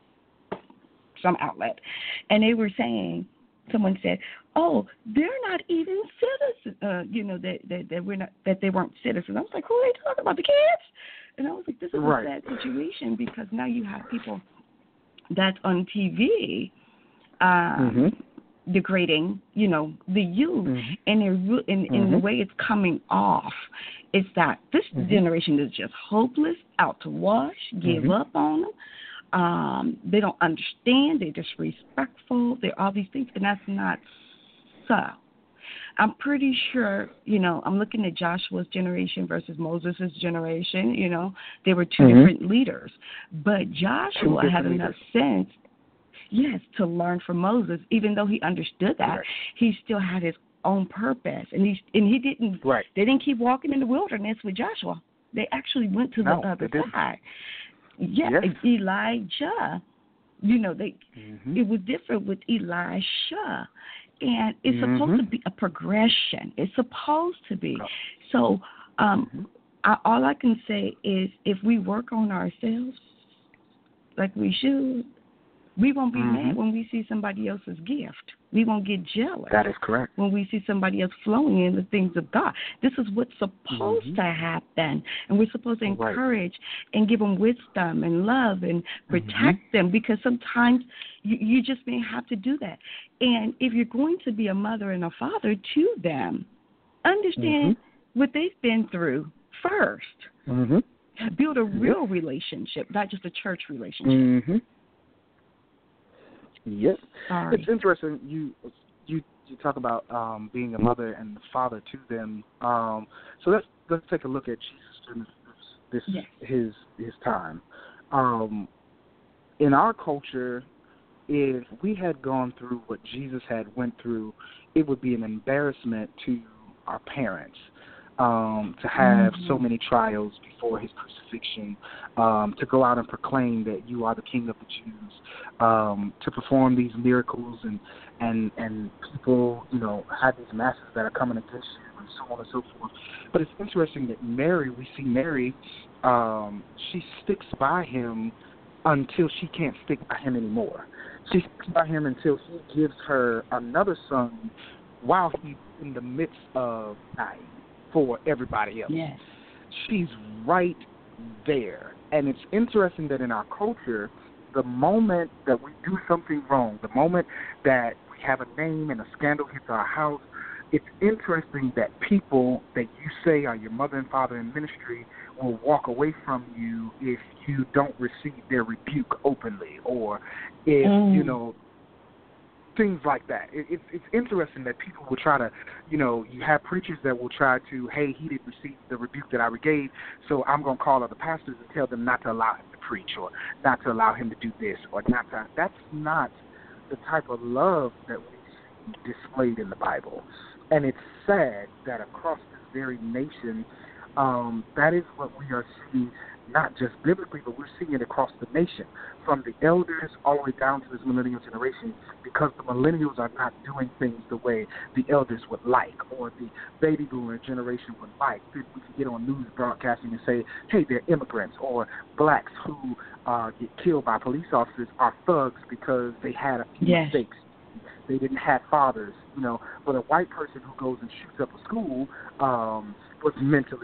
outlet, and they were saying, someone said, "Oh, they're not even citizens. That they weren't citizens." I was like, "Who are they talking about? The kids?" And I was like, "This is a sad situation, because now you have people that's on TV degrading, the youth, and they're in the way it's coming off. It's that this generation is just hopeless, out to wash, give up on them. They don't understand. They're disrespectful. They're all these things, and that's not so. I'm pretty sure, I'm looking at Joshua's generation versus Moses' generation. They were two different leaders, but Joshua had enough sense, to learn from Moses. Even though he understood that, he still had his own purpose, and he didn't. They didn't keep walking in the wilderness with Joshua. They actually went to the other side. Elijah, it was different with Elisha, and it's supposed to be a progression. It's supposed to be. So all I can say is, if we work on ourselves like we should, we won't be mad when we see somebody else's gift. We won't get jealous. That is correct. When we see somebody else flowing in the things of God. This is what's supposed to happen. And we're supposed to encourage and give them wisdom and love and protect them, because sometimes you just may have to do that. And if you're going to be a mother and a father to them, understand what they've been through first. Build a real relationship, not just a church relationship. Yes, it's interesting. You talk about being a mother and a father to them. So let's take a look at Jesus during his time. In our culture, if we had gone through what Jesus had went through, it would be an embarrassment to our parents. To have so many trials before his crucifixion, to go out and proclaim that you are the King of the Jews, to perform these miracles, and people, have these masses that are coming against you, and so on and so forth. But it's interesting that we see Mary she sticks by him until she can't stick by him anymore. She sticks by him until he gives her another son while he's in the midst of dying for everybody else. Yes. She's right there. And it's interesting that in our culture, the moment that we do something wrong, the moment that we have a name and a scandal hits our house, it's interesting that people that you say are your mother and father in ministry will walk away from you if you don't receive their rebuke openly, or if, you know, things like that. It's interesting that people will try to, you know, you have preachers that will try to, hey, he didn't receive the rebuke that I gave, so I'm going to call other pastors and tell them not to allow him to preach, or not to allow him to do this, or not to. That's not the type of love that we see displayed in the Bible. And it's sad that across this very nation, that is what we are seeing, not just biblically, but we're seeing it across the nation, from the elders all the way down to this millennial generation, because the millennials are not doing things the way the elders would like, or the baby boomer generation would like. We can get on news broadcasting and say, hey, they're immigrants, or blacks who get killed by police officers are thugs because they had a few mistakes. They didn't have fathers, you know. But a white person who goes and shoots up a school was mentally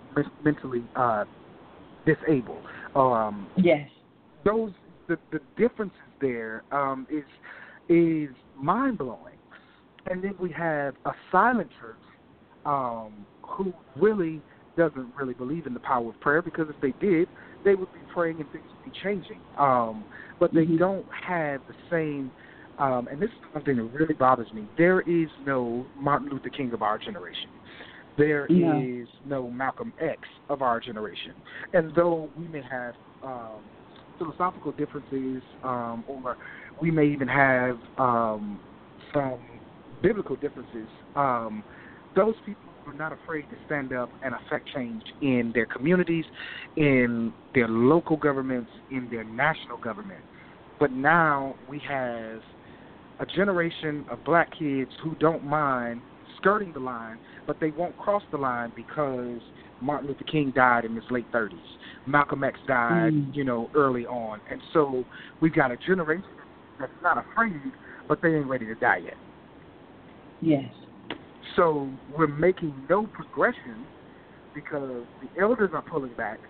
disabled. Those the differences there is mind blowing. And then we have a silent church who really doesn't really believe in the power of prayer, because if they did, they would be praying and things would be changing. But they don't have the same. And this is something that really bothers me. There is no Martin Luther King of our generation. There is no Malcolm X of our generation. And though we may have philosophical differences, or we may even have some biblical differences, those people are not afraid to stand up and affect change in their communities, in their local governments, in their national government. But now we have a generation of black kids who don't mind skirting the line, but they won't cross the line because Martin Luther King died in his late 30s. Malcolm X died, you know, early on. And so we've got a generation that's not afraid, but they ain't ready to die yet. Yes. So we're making no progression because the elders are pulling back.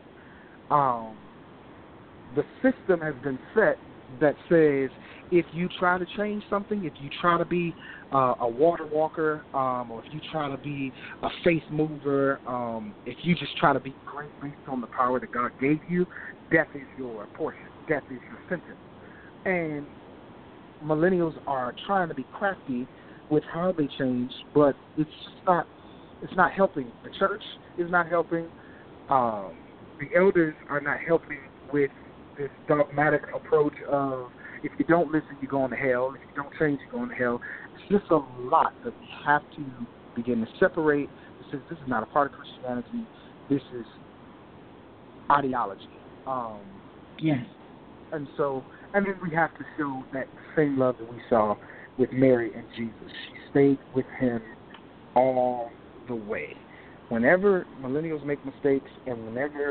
The system has been set that says if you try to change something, if you try to be a water walker, or if you try to be a faith mover, if you just try to be great based on the power that God gave you, death is your portion. Death is your sentence. And millennials are trying to be crafty with how they change, but it's not helping. The church is not helping. The elders are not helping with this dogmatic approach of, if you don't listen, you're going to hell. If you don't change, you're going to hell. It's just a lot that we have to begin to separate. This is not a part of Christianity. This is ideology. Yes. And then we have to show that same love that we saw with Mary and Jesus. She stayed with him all the way. Whenever millennials make mistakes, and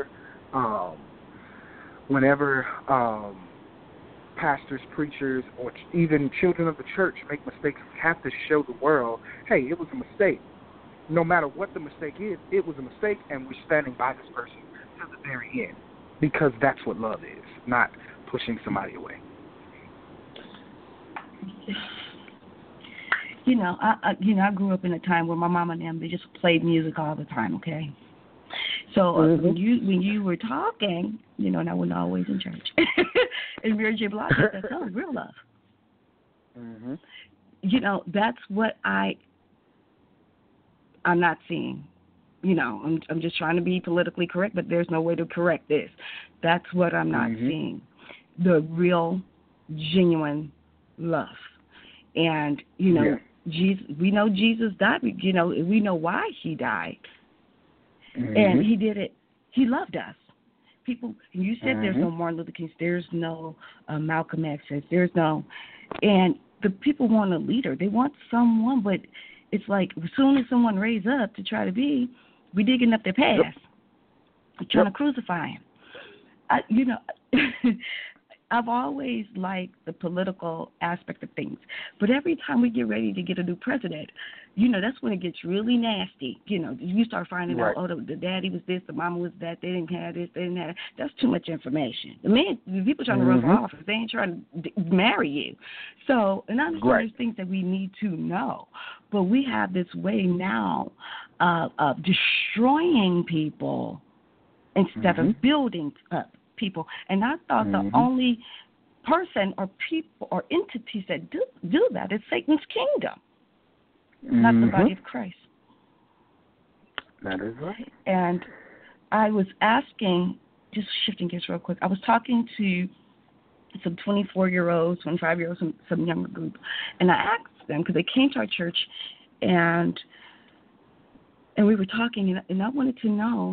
whenever pastors, preachers, or even children of the church make mistakes, we have to show the world, hey, it was a mistake. No matter what the mistake is, it was a mistake, and we're standing by this person to the very end, because that's what love is, not pushing somebody away. You know, I grew up in a time where my mom and them, they just played music all the time. Okay, so when you were talking, you know, and I wasn't always in church, and Mary J. Blige said, "That was real love." Mm-hmm. You know, that's what I'm not seeing. You know, I'm just trying to be politically correct, but there's no way to correct this. That's what I'm not seeing. The real, genuine love. And, you know, Jesus, we know Jesus died. You know, we know why he died. And he did it. He loved us. People, and you said there's no Martin Luther King, there's no Malcolm X, there's no, and the people want a leader. They want someone, but it's like as soon as someone raises up to try to be, we digging up their past. trying to crucify him. I've always liked the political aspect of things, but every time we get ready to get a new president, that's when it gets really nasty. You start finding out, the daddy was this, the mama was that, they didn't have this, they didn't have that. That's too much information. The people trying to run for office, they ain't trying to marry you. So, and I understand there's things that we need to know, but we have this way now of destroying people instead of building up people. And I thought the only person or people or entities that do that is Satan's kingdom, not the body of Christ. That is right. And I was asking, just shifting gears real quick, I was talking to some 24-year-olds, 25-year-olds, some younger group, and I asked them, because they came to our church, and we were talking, and I wanted to know,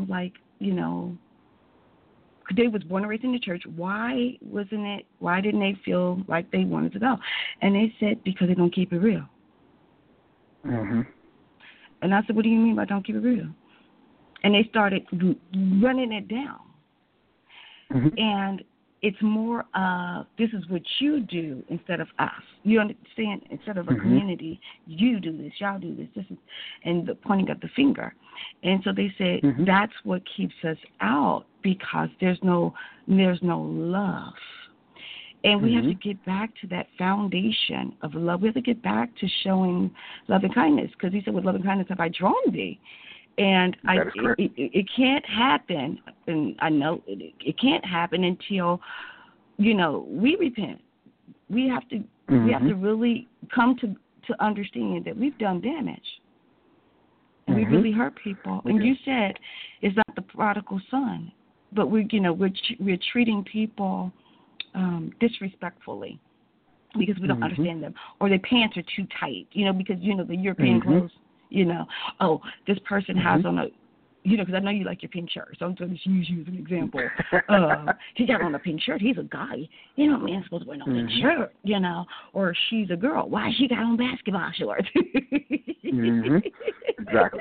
they was born and raised in the church. Why didn't they feel like they wanted to go? And they said, because they don't keep it real. And I said, what do you mean by don't keep it real? And they started running it down. And it's more of, this is what you do instead of us. You understand? Instead of a community, you do this, y'all do this. This is, and the pointing of the finger. And so they said that's what keeps us out, because there's no love. And we have to get back to that foundation of love. We have to get back to showing love and kindness, because he said, with love and kindness have I drawn thee. And it can't happen, and I know it can't happen until, we repent. We have to really come to understand that we've done damage. And we really hurt people. And you said it's not the prodigal son, but we're treating people disrespectfully because we don't understand them, or their pants are too tight, because the European clothes. This person has on a, because I know you like your pink shirt, so I'm going to use you as an example. He got on a pink shirt. He's a guy. Man's supposed to wear no pink shirt, or she's a girl. Why she got on basketball shorts? Exactly.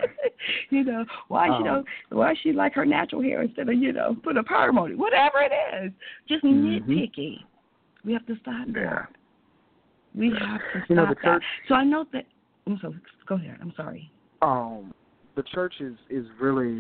Why she like her natural hair instead of, put a powder on it. Whatever it is, just nitpicky. We have to stop that. We have to stop that. So I know that. Go ahead. I'm sorry. The church is really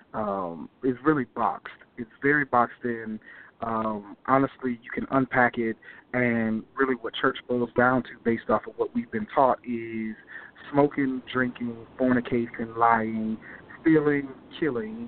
boxed. It's very boxed in. Honestly, you can unpack it, and really what church boils down to, based off of what we've been taught, is smoking, drinking, fornication, lying, stealing, killing,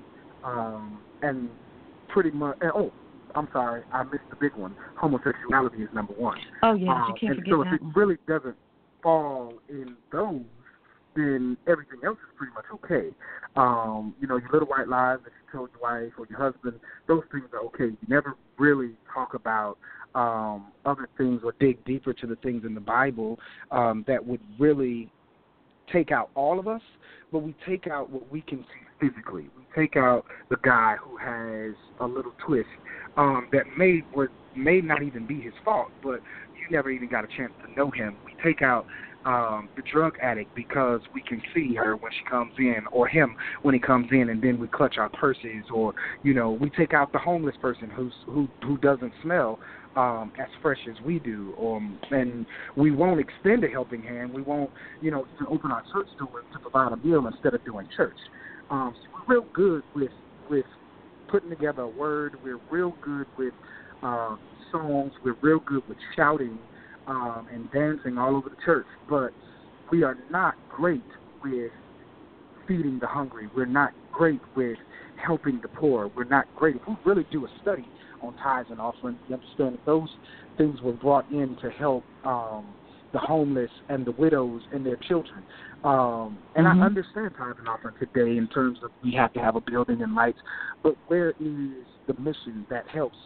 and pretty much. I'm sorry, I missed the big one. Homosexuality is number one. Oh yeah, you can't forget so that. If it really doesn't fall in those, then everything else is pretty much okay. Your little white lies that you told your wife or your husband, those things are okay. You never really talk about other things or dig deeper to the things in the Bible that would really take out all of us, but we take out what we can see physically. We take out the guy who has a little twist that may not even be his fault, but you never even got a chance to know him. We take out the drug addict because we can see her when she comes in, or him when he comes in, and then we clutch our purses, or we take out the homeless person who doesn't smell as fresh as we do, and we won't extend a helping hand. We won't even open our church doors to provide a meal instead of doing church. So we're real good with putting together a word. We're real good with songs. We're real good with shouting and dancing all over the church, but we are not great with feeding the hungry. We're not great with helping the poor. We're not great. If we really do a study on tithes and offerings, we understand that those things were brought in to help the homeless and the widows and their children. And I understand tithes and offering today in terms of we have to have a building and lights, but where is the mission that helps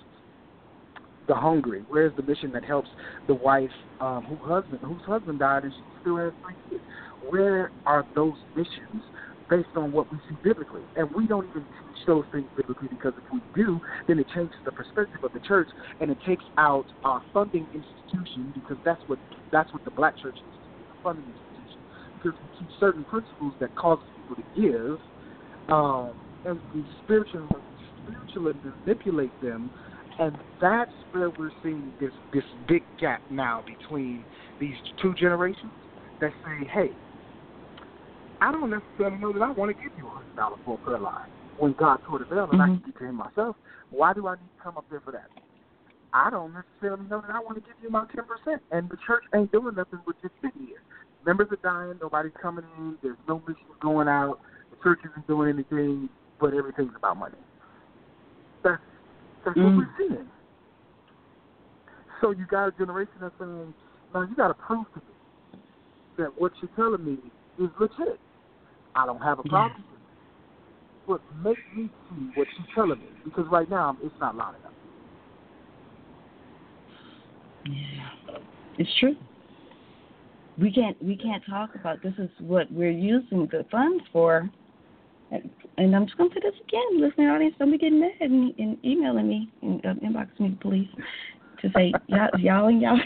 the hungry? Where's the mission that helps the wife whose husband died and she still has 3 kids? Where are those missions based on what we see biblically? And we don't even teach those things biblically, because if we do, then it changes the perspective of the church, and it takes out our funding institution, because that's what the black church is, a funding institution, because we teach certain principles that cause people to give, and we spiritual and manipulate them. And that's where we're seeing this big gap now between these two generations that say, hey, I don't necessarily know that I want to give you $100 for a prayer line. When God tore the veil and I can get to him myself, why do I need to come up there for that? I don't necessarily know that I want to give you my 10%. And the church ain't doing nothing but just sitting here. Members are dying, nobody's coming in, there's no missions going out, the church isn't doing anything, but everything's about money. That's what we're seeing. So you got a generation that's saying, no, you got to prove to me that what you're telling me is legit. I don't have a problem with it. But make me see what you're telling me, because right now it's not lining up. Yeah, it's true. We can't talk about this is what we're using the funds for. And I'm just going to say this again, listening audience, don't be getting mad and emailing me and inboxing me, please, to say y'all and y'all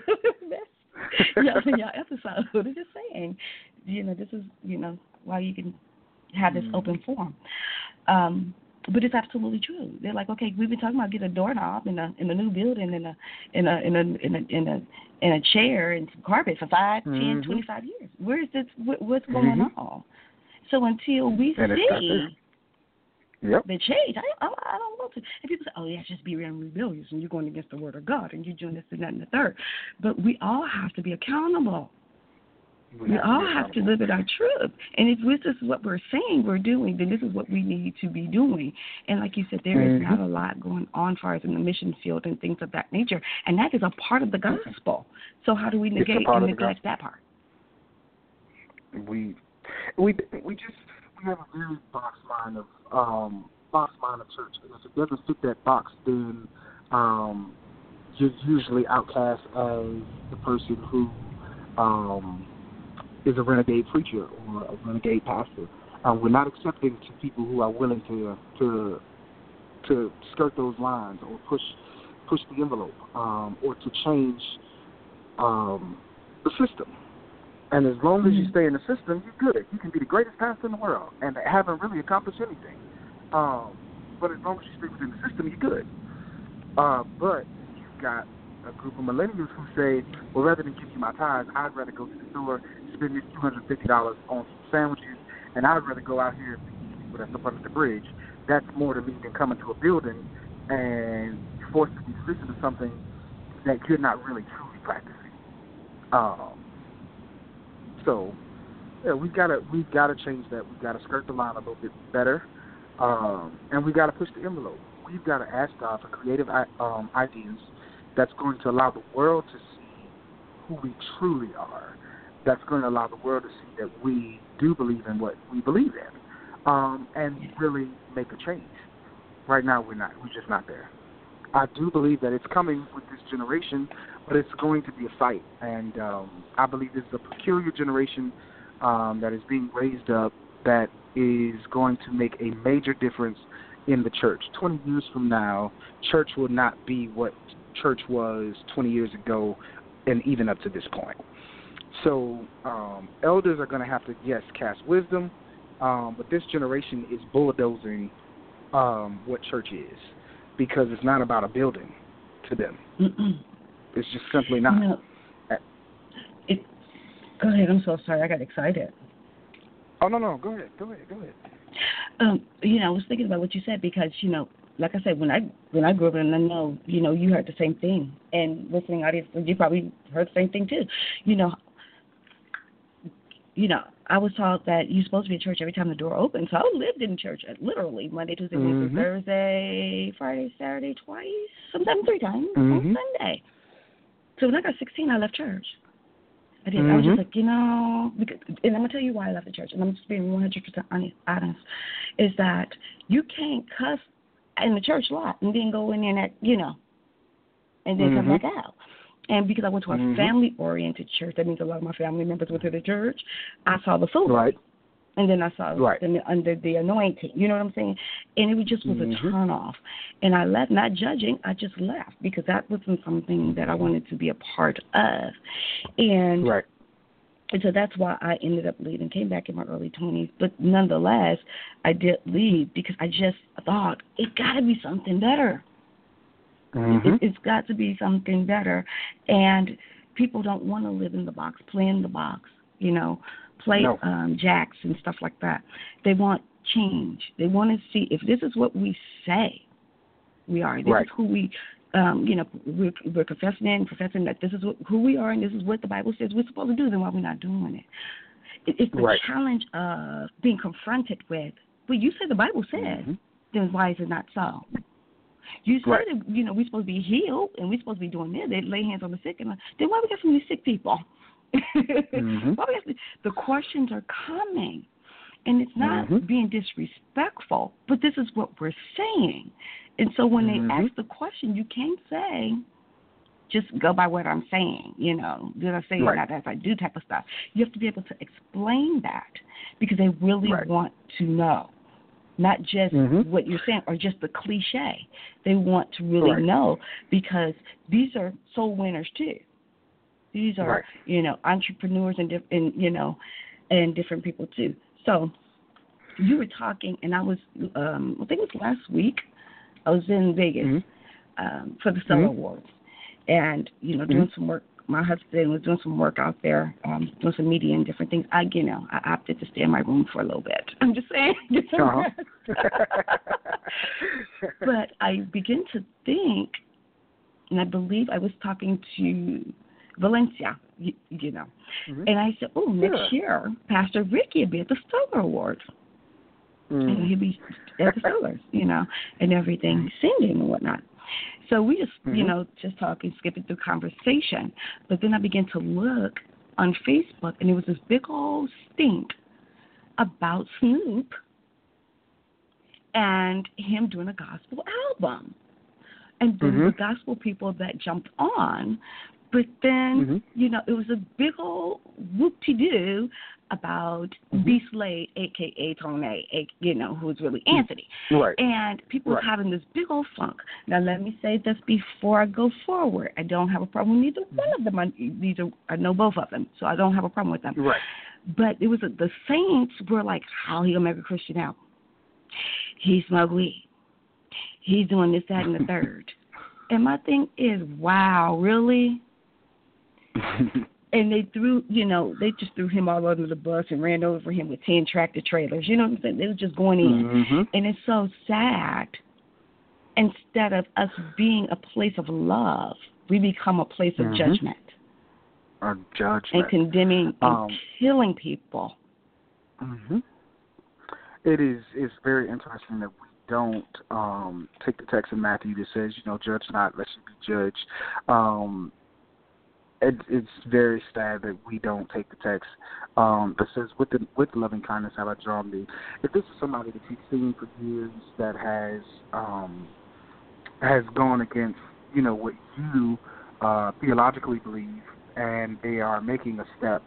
episode. I'm just saying, this is, why you can have this open forum. But it's absolutely true. They're like, okay, we've been talking about getting a doorknob in a new building in a chair and some carpet for 5, 10, 25 years. Where is this? What's going on? So until we see the change, I don't want to. And people say, oh, yeah, just be rebellious and you're going against the word of God and you're doing this and that and the third. But we all have to be accountable. We all have to live it our truth. And if this is what we're saying we're doing, then this is what we need to be doing. And like you said, there is not a lot going on as far as in the mission field and things of that nature. And that is a part of the gospel. So how do we negate and neglect that part? We have a very box mind of church. And if it doesn't fit that box, then you're usually outcast as the person who is a renegade preacher or a renegade pastor. We're not accepting to people who are willing to skirt those lines or push the envelope or to change the system. And as long as you stay in the system, you're good. You can be the greatest pastor in the world and haven't really accomplished anything. But as long as you stay within the system, you're good. But you've got a group of millennials who say, well, rather than give you my tithes, I'd rather go to the store, spend this $250 on some sandwiches, and I'd rather go out here and feed people that's up under the bridge. That's more to me than coming to a building and forced to be listen to something that you're not really truly practicing. So, yeah, we've got to change that. We've got to skirt the line a little bit better, and we've got to push the envelope. We've got to ask God for creative ideas that's going to allow the world to see who we truly are. That's going to allow the world to see that we do believe in what we believe in, and really make a change. Right now, we're not. We're just not there. I do believe that it's coming with this generation, but it's going to be a fight. And I believe this is a peculiar generation that is being raised up that is going to make a major difference in the church. 20 years from now, church will not be what church was 20 years ago and even up to this point. So elders are going to have to, yes, cast wisdom, but this generation is bulldozing what church is, because it's not about a building to them. It's just simply not. Go ahead. I'm so sorry. I got excited. Oh, no. Go ahead. I was thinking about what you said because, like I said, when I grew up, and I know, you heard the same thing. And listening audience, you probably heard the same thing too. I was taught that you're supposed to be in church every time the door opens. So I lived in church literally Monday, Tuesday, Wednesday, Thursday, Friday, Saturday, twice, sometimes 3 times on Sunday. So when I got 16, I left church. I did. I was just like, because, and I'm going to tell you why I left the church, and I'm just being 100% honest, is that you can't cuss in the church lot and then go in there and and then come back out. And because I went to a family-oriented church, that means a lot of my family members went to the church, I saw the food. Right. And then I saw them under the anointing. You know what I'm saying? And it just was a turn-off. And I left, not judging, I just left because that wasn't something that I wanted to be a part of. And And so that's why I ended up leaving, came back in my early 20s. But nonetheless, I did leave because I just thought, it got to be something better. Mm-hmm. It's got to be something better. And people don't want to live in the box, play in the box, play jacks and stuff like that. They want change. They want to see if this is what we say we are. This is who we, we're professing that this is who we are and this is what the Bible says we're supposed to do, then why are we not doing it? It's the challenge of being confronted with, well, you say the Bible says, then why is it not so? You say that, we're supposed to be healed and we're supposed to be doing this. They lay hands on the sick. And then why we got so many sick people? The questions are coming. And it's not being disrespectful, but this is what we're saying. And so when they ask the question, you can't say, just go by what I'm saying, did I say it or not, as I do type of stuff. You have to be able to explain that because they really want to know. Not just what you're saying or just the cliche. They want to really know because these are soul winners too. These are, entrepreneurs and different people too. So you were talking, and I was, I think it was last week, I was in Vegas for the Stellar Awards, and doing some work. My husband was doing some work out there, doing some media and different things. I opted to stay in my room for a little bit. I'm just saying, get some rest. But I begin to think, and I believe I was talking to Valencia, and I said, next year, Pastor Ricky will be at the Stellar Awards. And he'll be at the Stellars, and everything, singing and whatnot. So we just, just talking, skipping through conversation. But then I began to look on Facebook, and it was this big old stink about Snoop and him doing a gospel album. And then the gospel people that jumped on, but then, it was a big old whoop-de-doo about B. Slade, a.k.a. Tone, who's really Anthony. And people were having this big old funk. Now, let me say this before I go forward. I don't have a problem with either one of them. I know both of them, so I don't have a problem with them. But it was the Saints were like, how he gonna make a Christian out? He smoked weed. He's doing this, that, and the third. And my thing is, wow, really? And they they just threw him all under the bus and ran over him with 10 tractor trailers. You know what I'm saying? They were just going in. And it's so sad. Instead of us being a place of love, we become a place of judgment. And condemning and killing people. It's very interesting that we don't take the text in Matthew that says, judge not, lest you be judged. It's very sad that we don't take the text that says, with loving kindness have I drawn thee. If this is somebody that you've seen for years that has gone against, what you theologically believe, and they are making a step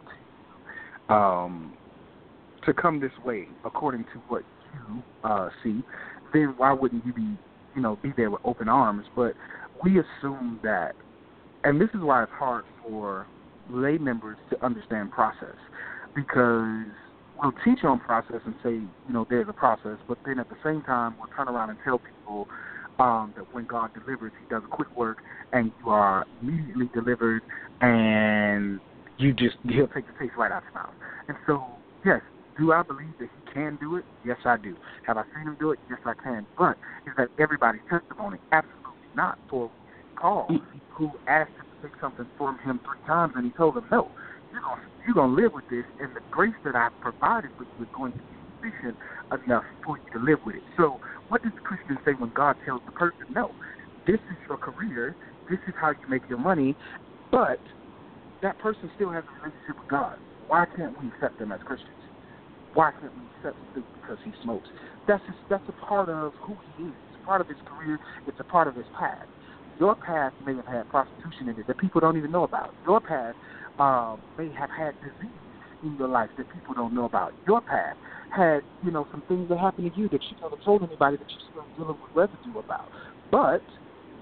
to come this way according to what you see, then why wouldn't you be there with open arms? But we assume that, and this is why it's hard for lay members to understand process, because we'll teach on process and say, there's a process, but then at the same time we'll turn around and tell people that when God delivers, he does a quick work and you are immediately delivered and he'll take the taste right out of your mouth. And so, yes, do I believe that he can do it? Yes, I do. Have I seen him do it? Yes, I can. But is that everybody's testimony? Absolutely not. For Paul, who asked him to take something from him 3 times, and he told him, no, you're going to live with this, and the grace that I've provided for you is going to be sufficient enough for you to live with it. So what does the Christian say when God tells the person, no, this is your career, this is how you make your money, but that person still has a relationship with God. Why can't we accept them as Christians? Why can't we accept him because he smokes? That's a part of who he is. It's a part of his career. It's a part of his path. Your path may have had prostitution in it that people don't even know about. Your path may have had disease in your life that people don't know about. Your path had, some things that happened to you that you never told anybody that you're still dealing with residue about. But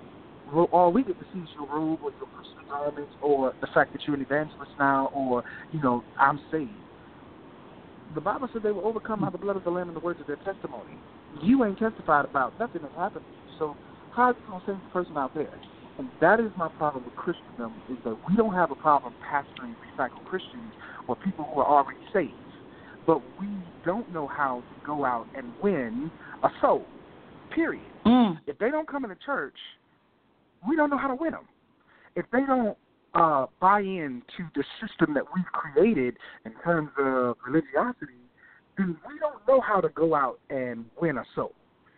all we get to see is your robe or your Christian garments or the fact that you're an evangelist now or, I'm saved. The Bible said they were overcome by the blood of the Lamb and the words of their testimony. You ain't testified about nothing that's happened to you. So how are you going to save the person out there? And that is my problem with Christendom, is that we don't have a problem pastoring recycled Christians or people who are already saved. But we don't know how to go out and win a soul, period. If they don't come into church, we don't know how to win them. If they don't buy into the system that we've created in terms of religiosity, then we don't know how to go out and win a soul.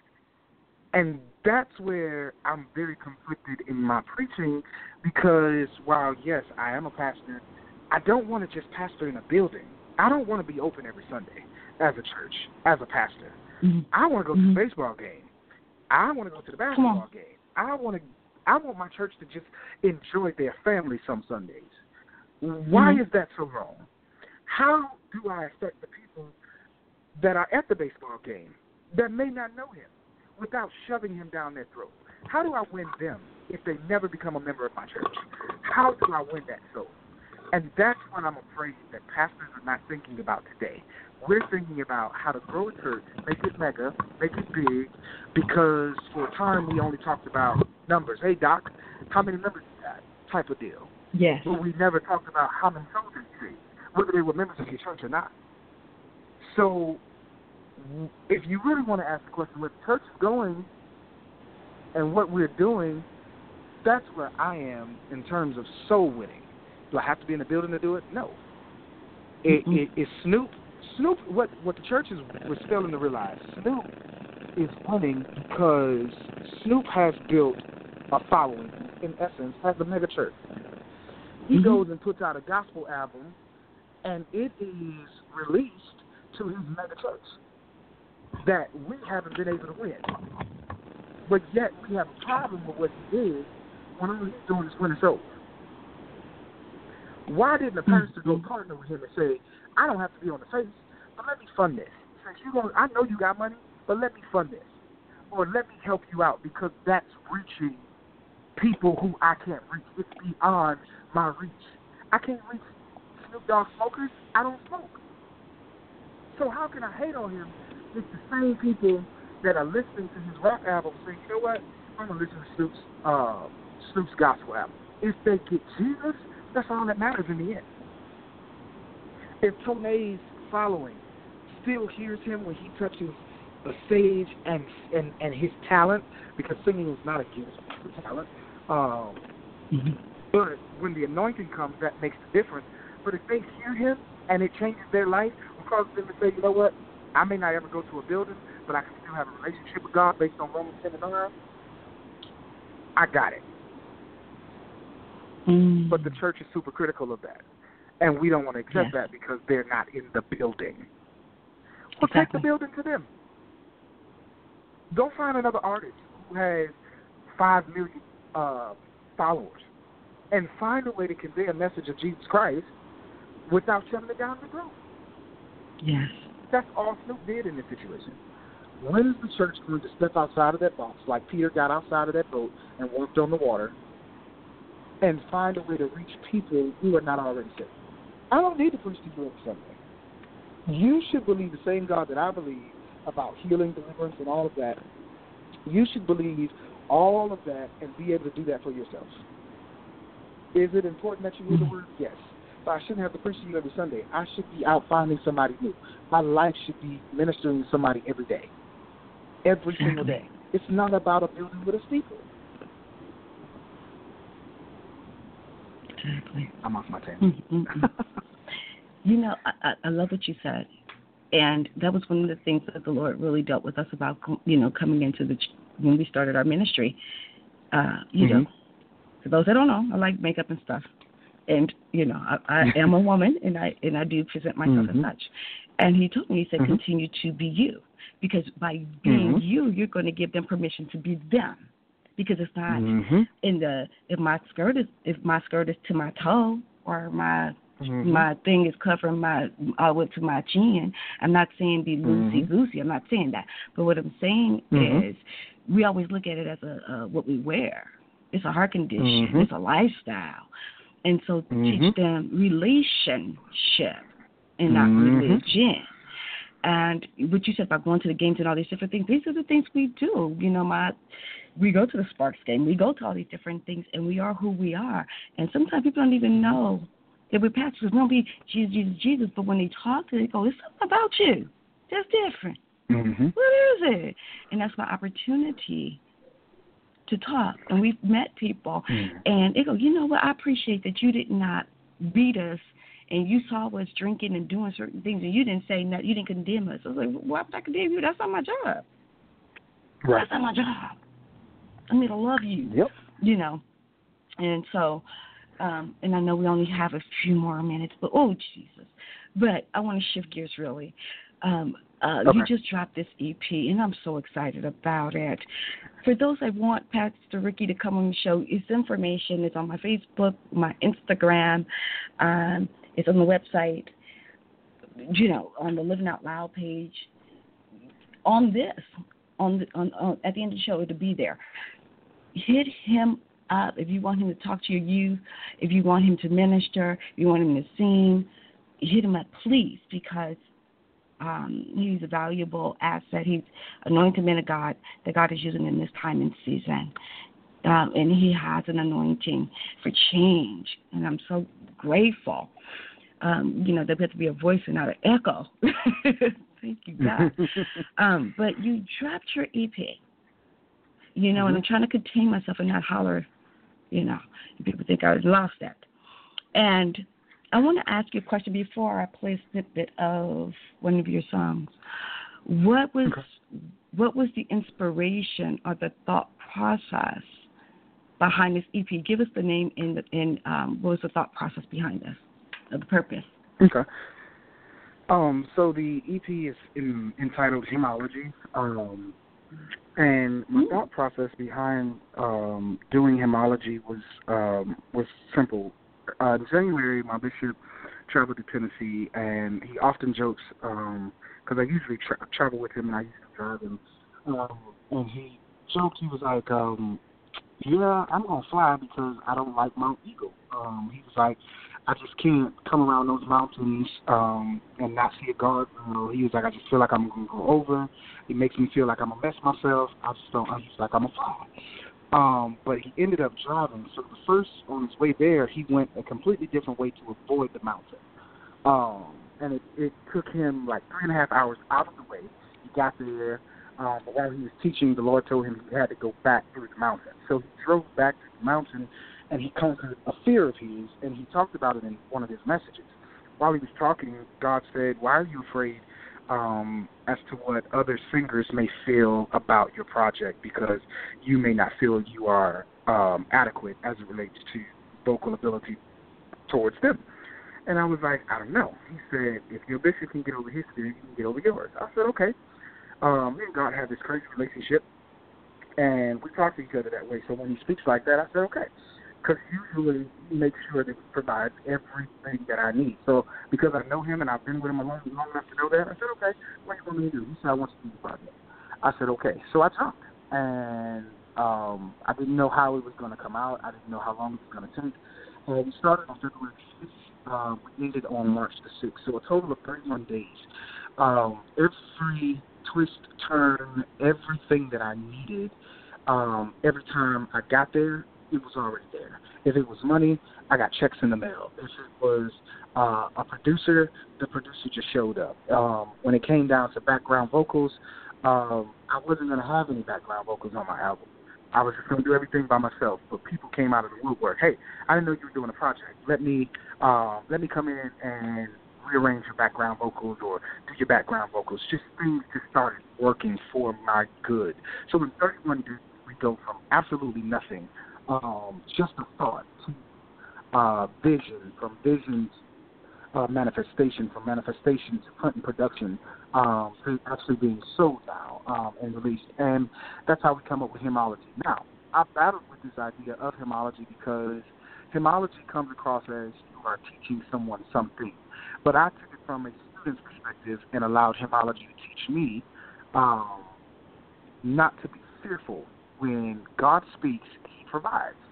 And that's where I'm very conflicted in my preaching because while, yes, I am a pastor, I don't want to just pastor in a building. I don't want to be open every Sunday as a church, as a pastor. I want to go to the baseball game. I want to go to the basketball game. I want my church to just enjoy their family some Sundays. Why is that so wrong? How do I affect the people that are at the baseball game that may not know him without shoving him down their throat? How do I win them if they never become a member of my church? How do I win that soul? And that's what I'm afraid that pastors are not thinking about today. We're thinking about how to grow a church, make it mega, make it big, because for a time we only talked about numbers. Hey, Doc, how many members you got? Type of deal. Yes. But we never talked about how many souls you saved, whether they were members of your church or not. So if you really want to ask the question where the church is going and what we're doing, that's where I am in terms of soul winning. Do I have to be in the building to do it? No. It's Snoop, what the church was failing to realize, Snoop is winning because Snoop has built a following, in essence, has a mega church. He goes and puts out a gospel album, and it is released to his mega church that we haven't been able to win. But yet we have a problem with what he did when all he's doing is winning souls. Why didn't the pastor go partner with him and say, I don't have to be on the face, but let me fund this. I know you got money, but let me fund this. Or let me help you out because that's reaching people who I can't reach. It's beyond my reach. I can't reach Snoop Dogg smokers. I don't smoke. So how can I hate on him if the same people that are listening to his rap album say, you know what, I'm going to listen to Snoop's gospel album. If they get Jesus, that's all that matters in the end. If Tone's following still hears him when he touches the stage and his talent, because singing is not a gift, it's a talent. But when the anointing comes, that makes the difference. But if they hear him and it changes their life, it causes them to say, you know what, I may not ever go to a building, but I can still have a relationship with God based on Romans 10:9. I got it. But the church is super critical of that. And we don't want to accept that because they're not in the building. Well, take the building to them. Go find another artist who has 5 million followers and find a way to convey a message of Jesus Christ without shoving it down the throat. Yes. That's all Snoop did in this situation. When is the church going to step outside of that box, like Peter got outside of that boat and walked on the water, and find a way to reach people who are not already saved? I don't need to preach to you every Sunday. You should believe the same God that I believe about healing, deliverance, and all of that. You should believe all of that and be able to do that for yourself. Is it important that you hear the word? Yes. But I shouldn't have to preach to you every Sunday. I should be out finding somebody new. My life should be ministering to somebody every day. Every single day. It's not about a building with a steeple. Exactly. I'm off my tangent. You know, I love what you said. And that was one of the things that the Lord really dealt with us about, you know, coming into when we started our ministry. You know, for those that don't know, I like makeup and stuff. And, you know, I am a woman, and I do present myself as such. And he told me, he said, continue to be you. Because by being you, you're going to give them permission to be them. Because it's not if my skirt is to my toe, or my thing is covering all the way to my chin. I'm not saying be loosey-goosey. I'm not saying that. But what I'm saying is we always look at it as what we wear. It's a heart condition. Mm-hmm. It's a lifestyle. And so teach them relationship and not religion. And what you said about going to the games and all these different things, these are the things we do. You know, we go to the Sparks game. We go to all these different things, and we are who we are. And sometimes people don't even know that we're pastors. We don't be Jesus, Jesus, Jesus. But when they talk to you, they go, there's something about you that's different. Mm-hmm. What is it? And that's my opportunity to talk. And we've met people, and they go, you know what, I appreciate that you did not beat us, and you saw us drinking and doing certain things, and you didn't say nothing, you didn't condemn us. I was like, why would I condemn you? That's not my job. Right. That's not my job. I need to love you. Yep. You know. And so, and I know we only have a few more minutes, but oh, Jesus. But I want to shift gears, really. Okay. You just dropped this EP, and I'm so excited about it. For those that want Pastor Ricky to come on the show, it's information. It's on my Facebook, my Instagram. It's on the website, you know, on the Living Out Loud page. On this, at the end of the show, it'll be there. Hit him up if you want him to talk to your youth, if you want him to minister, if you want him to sing. Hit him up, please, because he's a valuable asset. He's anointed man of God that God is using in this time and season. And he has an anointing for change. And I'm so grateful, you know, that we have to be a voice and not an echo. Thank you, God. But you dropped your EP, you know, and I'm trying to contain myself and not holler, you know. People think I lost that. And I want to ask you a question before I play a snippet of one of your songs. What was the inspiration or the thought process behind this EP? Give us the name and what was the thought process behind this, or the purpose? Okay. So the EP is entitled Hymnology, and my thought process behind doing Hymnology was simple. In January, my bishop traveled to Tennessee, and he often jokes, because I usually travel with him and I used to drive him, and he joked, he was like, yeah, I'm going to fly because I don't like Mount Eagle. He was like, I just can't come around those mountains and not see a guard. He was like, I just feel like I'm going to go over. It makes me feel like I'm going to mess myself. I just don't, he's like, I'm going to fly. But he ended up driving. So the first, on his way there, he went a completely different way to avoid the mountain. And it took him like 3.5 hours out of the way. He got there. But while he was teaching, the Lord told him he had to go back through the mountain. So he drove back to the mountain, and he conquered a fear of his, and he talked about it in one of his messages. While he was talking, God said, why are you afraid as to what other singers may feel about your project, because you may not feel you are adequate as it relates to vocal ability towards them? And I was like, I don't know. He said, if your bishop can get over his fear, you can get over yours. I said, okay. Me and God have this crazy relationship, and we talk to each other that way. So when he speaks like that, I said, okay. Because usually he makes sure that he provides everything that I need. So because I know him and I've been with him long enough to know that, I said, okay, what do you want me to do? He said, I want you to do the project. I said, okay. So I jumped, and I didn't know how it was going to come out. I didn't know how long it was going to take. We started on February 6th. We ended on March the 6th. So a total of 31 days. Every twist, turn, everything that I needed, every time I got there, it was already there. If it was money, I got checks in the mail. If it was a producer, the producer just showed up. When it came down to background vocals, I wasn't going to have any background vocals on my album. I was just going to do everything by myself. But people came out of the woodwork. Hey, I didn't know you were doing a project. Let me come in and rearrange your background vocals or do your background vocals. Just things just started working for my good. So in 31 days, we go from absolutely nothing, just a thought, to vision, from vision to manifestation, from manifestation to print and production, to actually being sold now and released. And that's how we come up with Hymnology. Now, I battled with this idea of Hymnology because Hymnology comes across as you are teaching someone something. But I took it from a student's perspective and allowed Hymnology to teach me not to be fearful. When God speaks, he provides.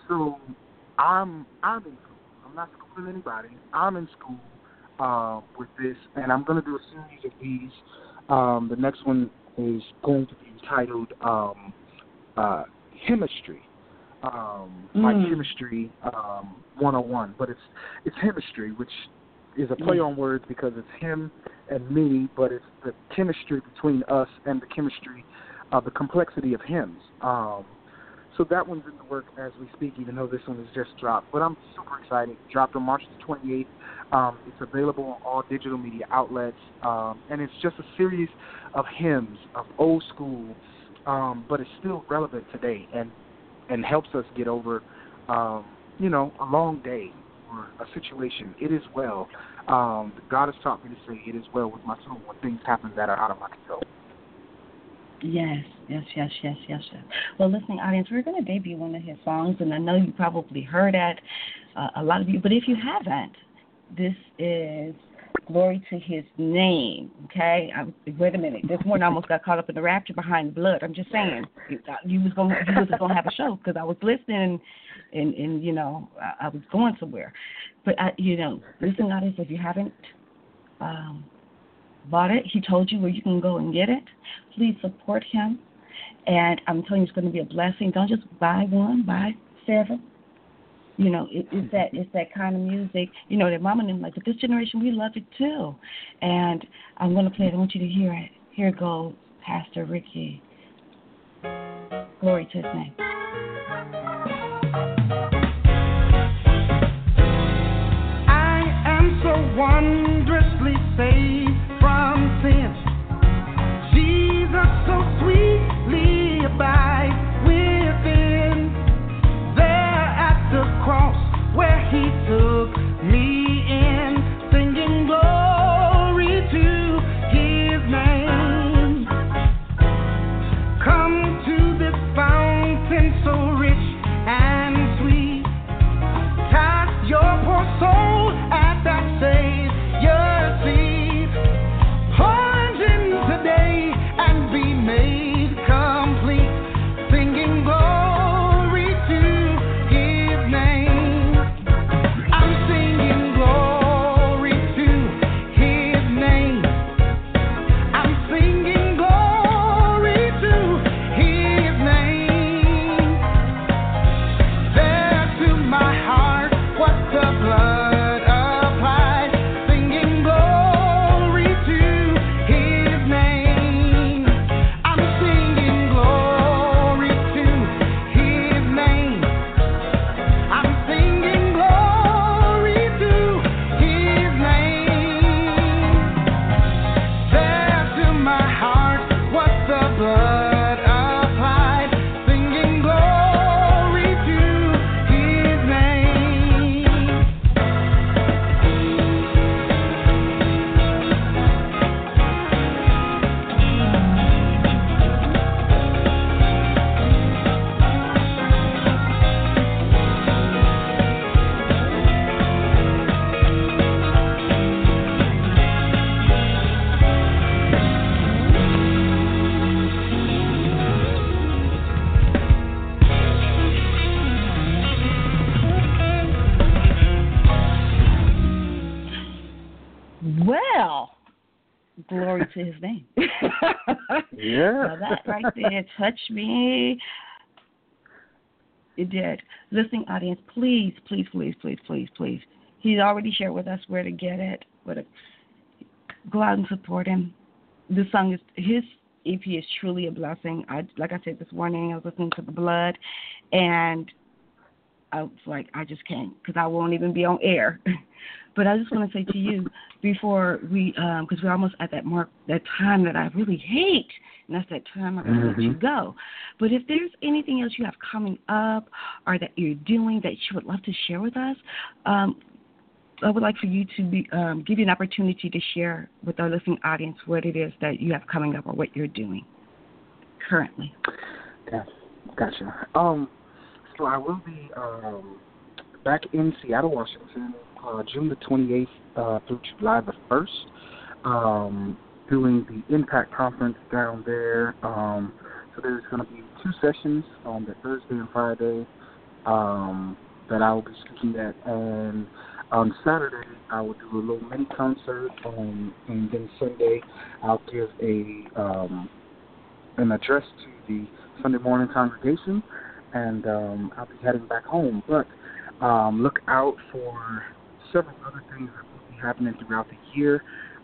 So I'm in school. I'm not schooling anybody. I'm in school with this, and I'm going to do a series of these. The next one is going to be entitled Chemistry. Like Chemistry 101, but it's chemistry, which is a play on words because it's him and me, but it's the chemistry between us and the chemistry, the complexity of hymns. So that one's in the work as we speak, even though this one is just dropped. But I'm super excited. It dropped on March the 28th. It's available on all digital media outlets, and it's just a series of hymns of old school, but it's still relevant today and helps us get over, a long day or a situation. It is well. God has taught me to say it is well with my soul when things happen that are out of my control. Yes. Well, listening audience, we're going to debut one of his songs, and I know you probably heard it, a lot of you, but if you haven't, this is Glory to His Name, okay? Wait a minute. This morning I almost got caught up in the rapture behind blood. I'm just saying, you was gonna have a show because I was listening and I was going somewhere. But, listening audience, if you haven't bought it, he told you where you can go and get it. Please support him. And I'm telling you, it's going to be a blessing. Don't just buy one, buy 7. It's that kind of music. That mama and them like, but this generation, we love it too. And I'm going to play it. I want you to hear it. Here it goes, Pastor Ricky. Glory to His name. I am so wondrously saved from sin. Jesus so sweetly abides within. There at the cross where He took me in, singing glory to His name. Come to this fountain so rich and sweet. Cast your poor soul at that Savior's feet. Plunge in today and be made complete, singing glory to His name. I'm singing glory to His name. I'm singing glory to His name. There to my heart what the blood applied, singing glory to His name. I'm singing glory to His name. I'm singing glory to His name. There to my heart what the blood applied, singing glory to His name. Well, glory to His name. Yeah. Now that right there touched me. It did. Listening audience, please. He's already shared with us where to get it. Go out and support him. This song his EP is truly a blessing. Like I said this morning, I was listening to The Blood, and I was like, I just can't because I won't even be on air. But I just want to say to you before we, because we're almost at that mark, that time that I really hate, and that's that time I'm going to let you go. But if there's anything else you have coming up or that you're doing that you would love to share with us, I would like for you to give you an opportunity to share with our listening audience what it is that you have coming up or what you're doing currently. Yeah, gotcha. So I will be back in Seattle, Washington, June the 28th through July the 1st, doing the Impact Conference down there. So there's going to be 2 sessions on the Thursday and Friday, that I will be speaking at, and on Saturday I will do a little mini concert, and then Sunday I'll give an address to the Sunday morning congregation, and I'll be heading back home. But look out for several other things that will be happening throughout the year,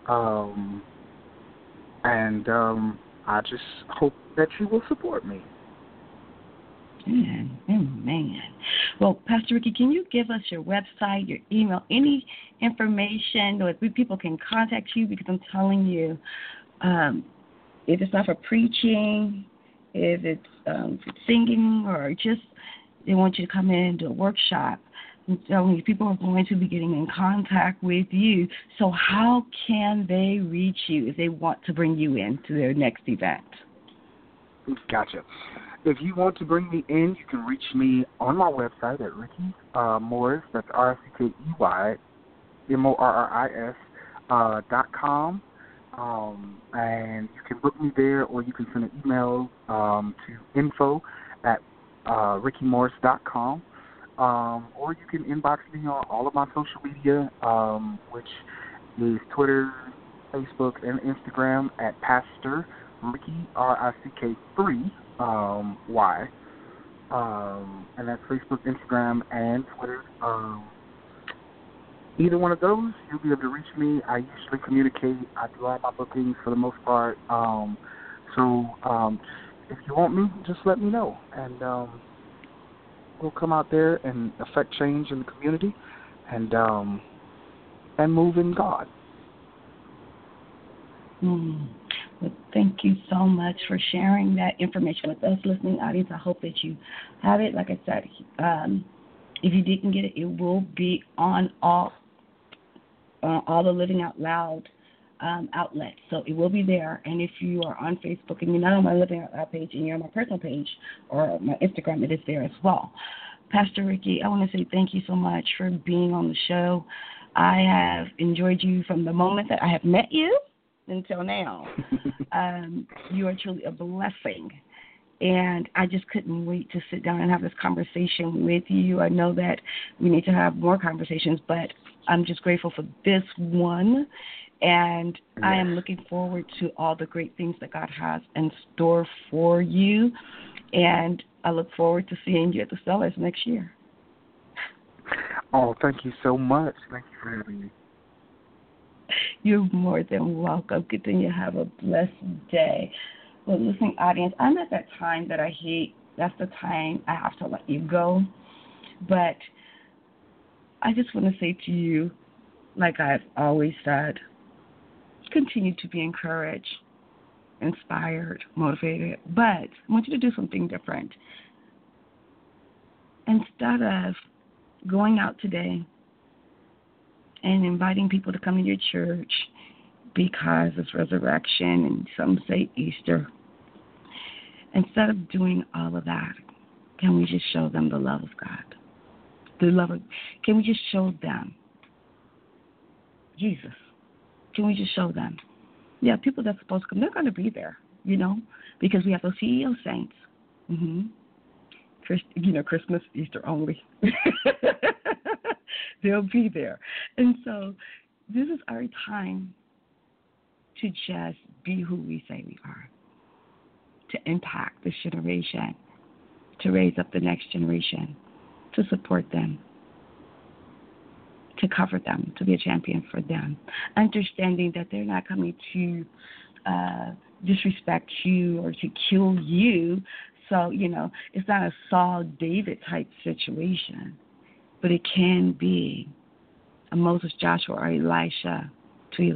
and I just hope that you will support me. Amen. Well, Pastor Ricky, can you give us your website, your email, any information that people can contact you? Because I'm telling you, if it's not for preaching, if it's singing, or just they want you to come in and do a workshop, I'm telling you, people are going to be getting in contact with you. So how can they reach you if they want to bring you in to their next event? Gotcha. If you want to bring me in, you can reach me on my website at Ricky Morris, that's RICKEY, MORRIS, and you can book me there, or you can send an email to info@rickymorris.com, or you can inbox me on all of my social media, which is Twitter, Facebook, and Instagram at Pastor Ricky, RICK3, Y, and that's Facebook, Instagram, and Twitter. Either one of those, you'll be able to reach me. I usually communicate. I do all my bookings for the most part. So if you want me, just let me know, and we'll come out there and affect change in the community, and move in God. Well, thank you so much for sharing that information with us, listening audience. I hope that you have it. Like I said, if you didn't get it, it will be on all the Living Out Loud outlets. So it will be there. And if you are on Facebook and you're not on my Living Out Loud page and you're on my personal page or my Instagram, it is there as well. Pastor Ricky, I want to say thank you so much for being on the show. I have enjoyed you from the moment that I have met you until now. You are truly a blessing. And I just couldn't wait to sit down and have this conversation with you. I know that we need to have more conversations, but I'm just grateful for this one. And I am looking forward to all the great things that God has in store for you. And I look forward to seeing you at the Stellars next year. Oh, thank you so much. Thank you for having me. You're more than welcome. Continue to have a blessed day. Well, listening audience, I'm at that time that I hate. That's the time I have to let you go. But I just want to say to you, like I've always said, continue to be encouraged, inspired, motivated. But I want you to do something different. Instead of going out today and inviting people to come to your church because it's resurrection and some say Easter, instead of doing all of that, can we just show them the love of God? Can we just show them Jesus? Can we just show them? Yeah, people that's supposed to come, they're going to be there, because we have those CEO saints. Christmas, Easter only. They'll be there. And so this is our time to just be who we say we are, to impact this generation, to raise up the next generation, to support them, to cover them, to be a champion for them, understanding that they're not coming to disrespect you or to kill you. So, it's not a Saul-David type situation, but it can be a Moses, Joshua, or Elijah to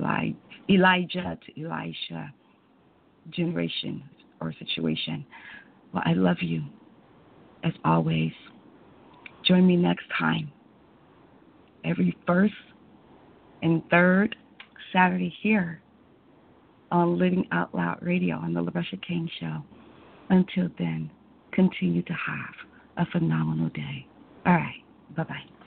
Elisha generation or situation. Well, I love you, as always. Join me next time, every first and third Saturday here on Living Out Loud Radio on the LaRusha King Show. Until then, continue to have a phenomenal day. All right. Bye-bye.